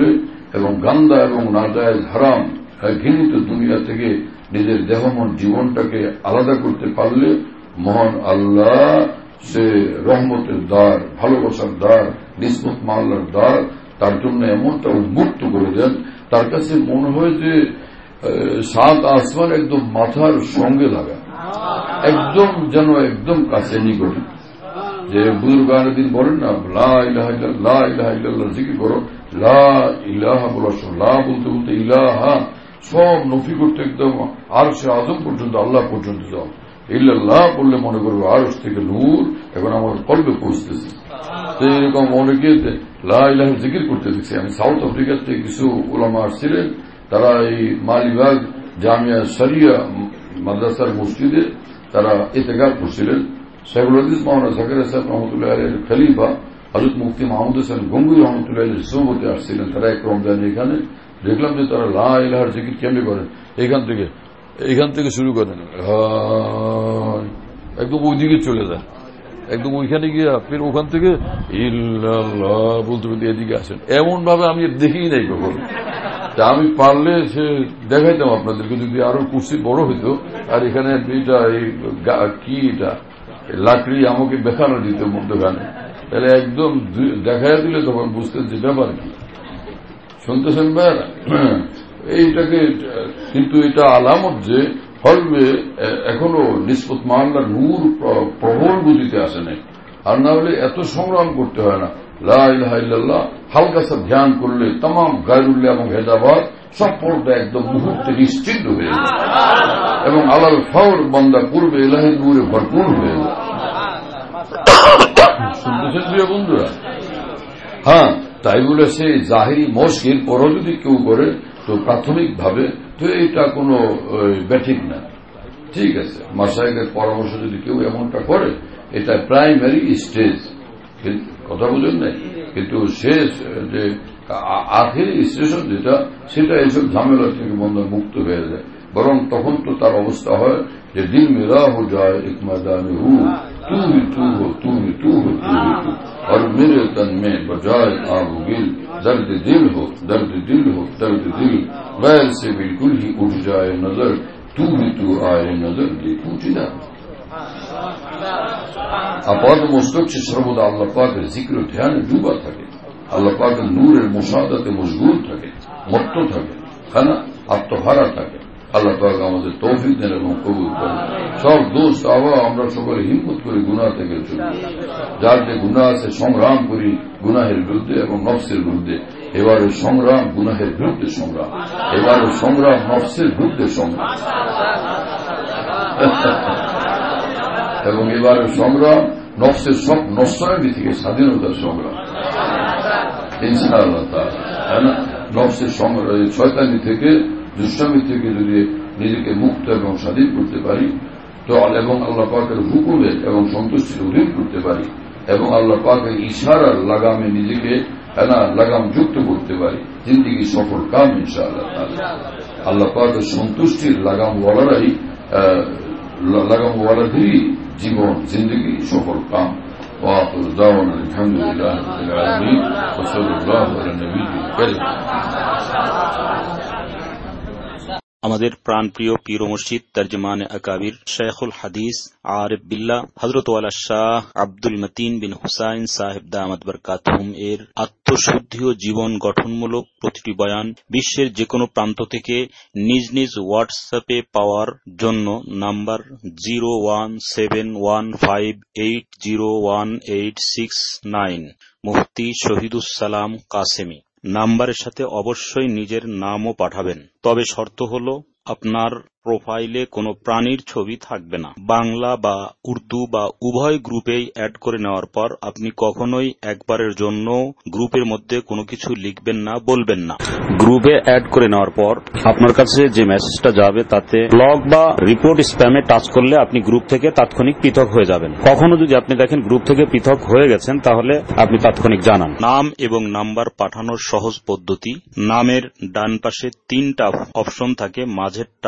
এবং গান্দা এবং নাজায়েজ হারাম ঘৃণিত দুনিয়া থেকে নিজের দেহমন জীবনটাকে আলাদা করতে পারলে মহান আল্লাহ সে রহমতের দ্বার, ভালোবাসার দ্বার, নিসবত মাল্লার দ্বার তার জন্য এমনটা উন্মুক্ত করে দেন, তার কাছে মনে হয় যে সাত আসমান একদম মাথার সঙ্গে লাগা, একদম যেন একদম কাছে নিকটে। যে বুজুর্গানের দিন বলেন না, লা ইলাহা ইল্লাল্লাহ, লা ইলাহা ইল্লাল্লাহ জিকির করো, লা ইলাহা বলার সময় লা বলতে বলতে ইলাহা সব নফি করতে একদম আরশে আযম পর্যন্ত, আল্লাহ পর্যন্ত যাও। ইল্লাল্লাহ বললে মনে করবো আরশ থেকে নূর এখন আমার কলবে পৌঁছতেছে। তো এরকম অনেকে লা ইলাহা জিকির করতে দেখছি। আমি সাউথ আফ্রিকার থেকে কিছু ওলামা আসছিলেন, তারা এই মালিবাগ জামিয়া শরিয়া মাদ্রাসার মসজিদে তারা ইতিকাফ করছিলেন। শেখুল হাদিস মাওলানা জাকির সাহেব রহমতুল্লাহ আলাইহির খলিফা হযরত মুফতি মাহমুদ হোসেন গঙ্গুই রহমতুল্লাহ আলাইহির সোহবতে আসছিলেন। তারা এক রমজান এখানে দেখলাম যে তারা লা ইলাহার জিকির কেমনি করেন, এখান থেকে এখান থেকে শুরু করেন, একদম ওইদিকে চলে যায়, একদম ওইখানে গিয়ে ফের ওখান থেকে ইল্লাল্লাহ বলতে বলতে এদিকে আসেন। এমন ভাবে আমি দেখেই নাই কখনো। তা আমি পারলে সে দেখাইতাম আপনাদেরকে, যদি আরো কুর্সি বড় হইতো আর এখানে এটা এই কি এটা লাকড়ি আমাকে দেখানো দিত মধ্যখানে, তাহলে একদম দেখাই দিলে তখন বুঝতেন যে ব্যাপার কি। শুনতেছেন ভাইরা এইটাকে? কিন্তু এটা আলামত যে হলবে এখনো নিসবত মাল্লার নূর প্রবল বুঝিতে আসে নাই। আর না হলে এত সংগ্রাম করতে হয় না। লা ইলাহা ইল্লাল্লাহ হালকা সা ধ্যান করলে তাম গায়রুল্লাহ এবং হেদাবাদ সব পর্দা একদম মুহূর্তে নিশ্চিন্ত হয়ে যায় এবং আলাল ফাওর বান্দা পূর্বে এলাহি নূরে ভরপুর হয়ে যায়। শুনতেছেন প্রিয় বন্ধুরা? হ্যাঁ, তাই বলে সে জাহিরি মস্কের পরও যদি কেউ করে তো প্রাথমিক ভাবে তো এটা কোনো ব্যাঠিক না, ঠিক আছে। মাশায়েখের পরামর্শ যদি কেউ এমনটা করে এটা প্রাইমারি স্টেজ, কথা বুঝেন নাই। কিন্তু শেষ যে আখেরি স্টেশন যেটা, সেটা এইসব ঝামেলা থেকে বন্ধন মুক্ত হয়ে যায়। বরং তখন তো তার অবস্থা হয় যে দিল মেরা হো যায় এক ময়দানে হু, তু হি তু হো, তু হি তু হো, তু হি তু, और मेरे तन में बजाय आग गिल, दर्द दिल हो, दर्द दिल हो, दर्द दिल, गैर से बिल्कुल ही उठ जाए नजर, तू ही तू आए नजर देखू चिदा। আপাত মস্তক সর্বদা আল্লাহ পাকের জিক্র ধ্যানে ডুবা থাকে, আল্লাহ পাকের নূরের মুশাহাদাতে মশগুল থাকে, মত্ত থাকে, খানা আত্মহারা থাকে। আল্লাহ পাক আমাদের তৌফিক দেন এবং কবুল করেন। সব দোষ আওয়া আমরা সকলে হিম্মত করে গুনাহ থেকে চলি। যার যে গুনাহ আছে সংগ্রাম করি গুনাহের বিরুদ্ধে এবং নফসের বিরুদ্ধে। এবারে সংগ্রাম গুনাহের বিরুদ্ধে সংগ্রাম, এবারে সংগ্রাম নফসের বিরুদ্ধে সংগ্রাম এবং এবারে সংগ্রাম নফসের সব নষ্টায়নি থেকে স্বাধীনতার সংগ্রাম ইনশাআল্লাহ তাআলা। নফসের শয়তানি থেকে, দুষ্টামি থেকে যদি নিজেকে মুক্ত এবং স্বাধীন করতে পারি তো, এবং আল্লাহ পাকের হুকুমে এবং সন্তুষ্টির অধীন করতে পারি এবং আল্লাহ পাকের ইশারার লাগামে নিজেকে লাগাম যুক্ত করতে পারি, জিন্দিগি সফল কাম ইনশাআল্লাহ তাআলা। আল্লাহ পাকের সন্তুষ্টির লাগাম ওয়ালারাই লাগাম ওয়ালাদেরই জীবন জিন্দিগি সফল কাম। وآخر دعوانا الحمد لله رب العالمين وصلى الله على النبي الكريم।
আমাদের প্রাণপ্রিয় পীর মসজিদ তর্জমান আকাবির শেখুল হাদিস আরিফ বিল্লাহ হযরত ওয়ালা শাহ আব্দুল মতিন বিন হুসাইন সাহেব দামাত বরকাতুহুম এর আত্মশুদ্ধি ও জীবন গঠনমূলক প্রতিটি বয়ান বিশ্বের যে কোনো প্রান্ত থেকে নিজ নিজ হোয়াটসঅ্যাপে পাওয়ার জন্য number zero one seven one five eight zero one eight six nine Mufti Shahidussalam Qasemi নাম্বারের সাথে অবশ্যই নিজের নামও পাঠাবেন। তবে শর্ত হল আপনার প্রোফাইলে কোনো প্রাণীর ছবি থাকবে না। বাংলা বা উর্দু বা উভয় গ্রুপেই অ্যাড করে নেওয়ার পর আপনি কখনোই একবারের জন্য গ্রুপের মধ্যে কোনো কিছু লিখবেন না, বলবেন না। গ্রুপে অ্যাড করে নেওয়ার পর আপনার কাছে যে মেসেজটা যাবে তাতে ব্লক বা রিপোর্ট স্প্যামে টাচ করলে আপনি গ্রুপ থেকে তাৎক্ষণিক পৃথক হয়ে যাবেন। কখনো যদি আপনি দেখেন গ্রুপ থেকে পৃথক হয়ে গেছেন তাহলে আপনি তাৎক্ষণিক জানান। নাম এবং নাম্বার পাঠানোর সহজ পদ্ধতি, নামের ডান পাশে তিনটা অপশন থাকে, মাঝেরটা অ্যাটাচ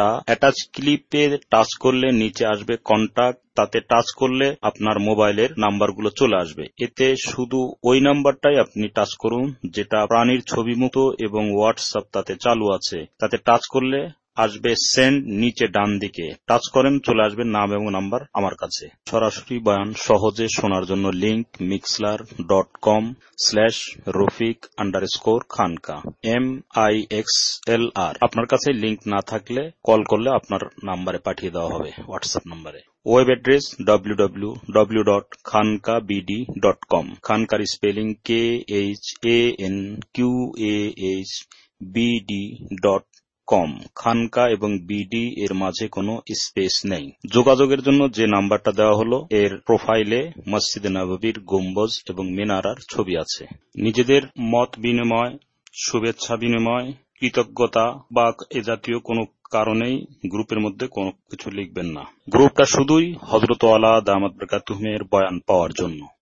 টাচ ক্লিপে টাচ করলে নিচে আসবে কন্টাক্ট, তাতে টাচ করলে আপনার মোবাইলের নাম্বারগুলো চলে আসবে। এতে শুধু ওই নাম্বারটাই আপনি টাচ করুন যেটা প্রাণীর ছবি মুক্ত এবং হোয়াটসঅ্যাপ তাতে চালু আছে। তাতে টাচ করলে আসবে সেন্ড, নিচে ডান দিকে টাচ করেন, চলে আসবে নাম এবং নাম্বার আমার কাছে। সরাসরি বয়ান সহজে শোনার জন্য link Mixlr dot com slash Rafiq underscore Khanqah, M I X L R. আপনার কাছে লিংক না থাকলে কল করলে আপনার নাম্বারে পাঠিয়ে দেওয়া হবে, হোয়াটসঅ্যাপ নাম্বারে। Web address W W W dot Khanqah BD dot com. খানকার spelling K H A N Q A H BD dot com. Khanqah এবং বিডি এর মাঝে কোনো স্পেস নেই। যোগাযোগের জন্য যে নাম্বারটা দেওয়া হলো এর প্রোফাইলে মসজিদে নববীর গম্বুজ এবং মিনারার ছবি আছে। নিজেদের মত বিনিময়, শুভেচ্ছা বিনিময়, কৃতজ্ঞতা বা এ জাতীয় কোনো কারণেই গ্রুপের মধ্যে কোনো কিছু লিখবেন না। গ্রুপটা শুধুই হযরত ওয়ালা দামাত বরকাতুহুমের বয়ান পাওয়ার জন্য।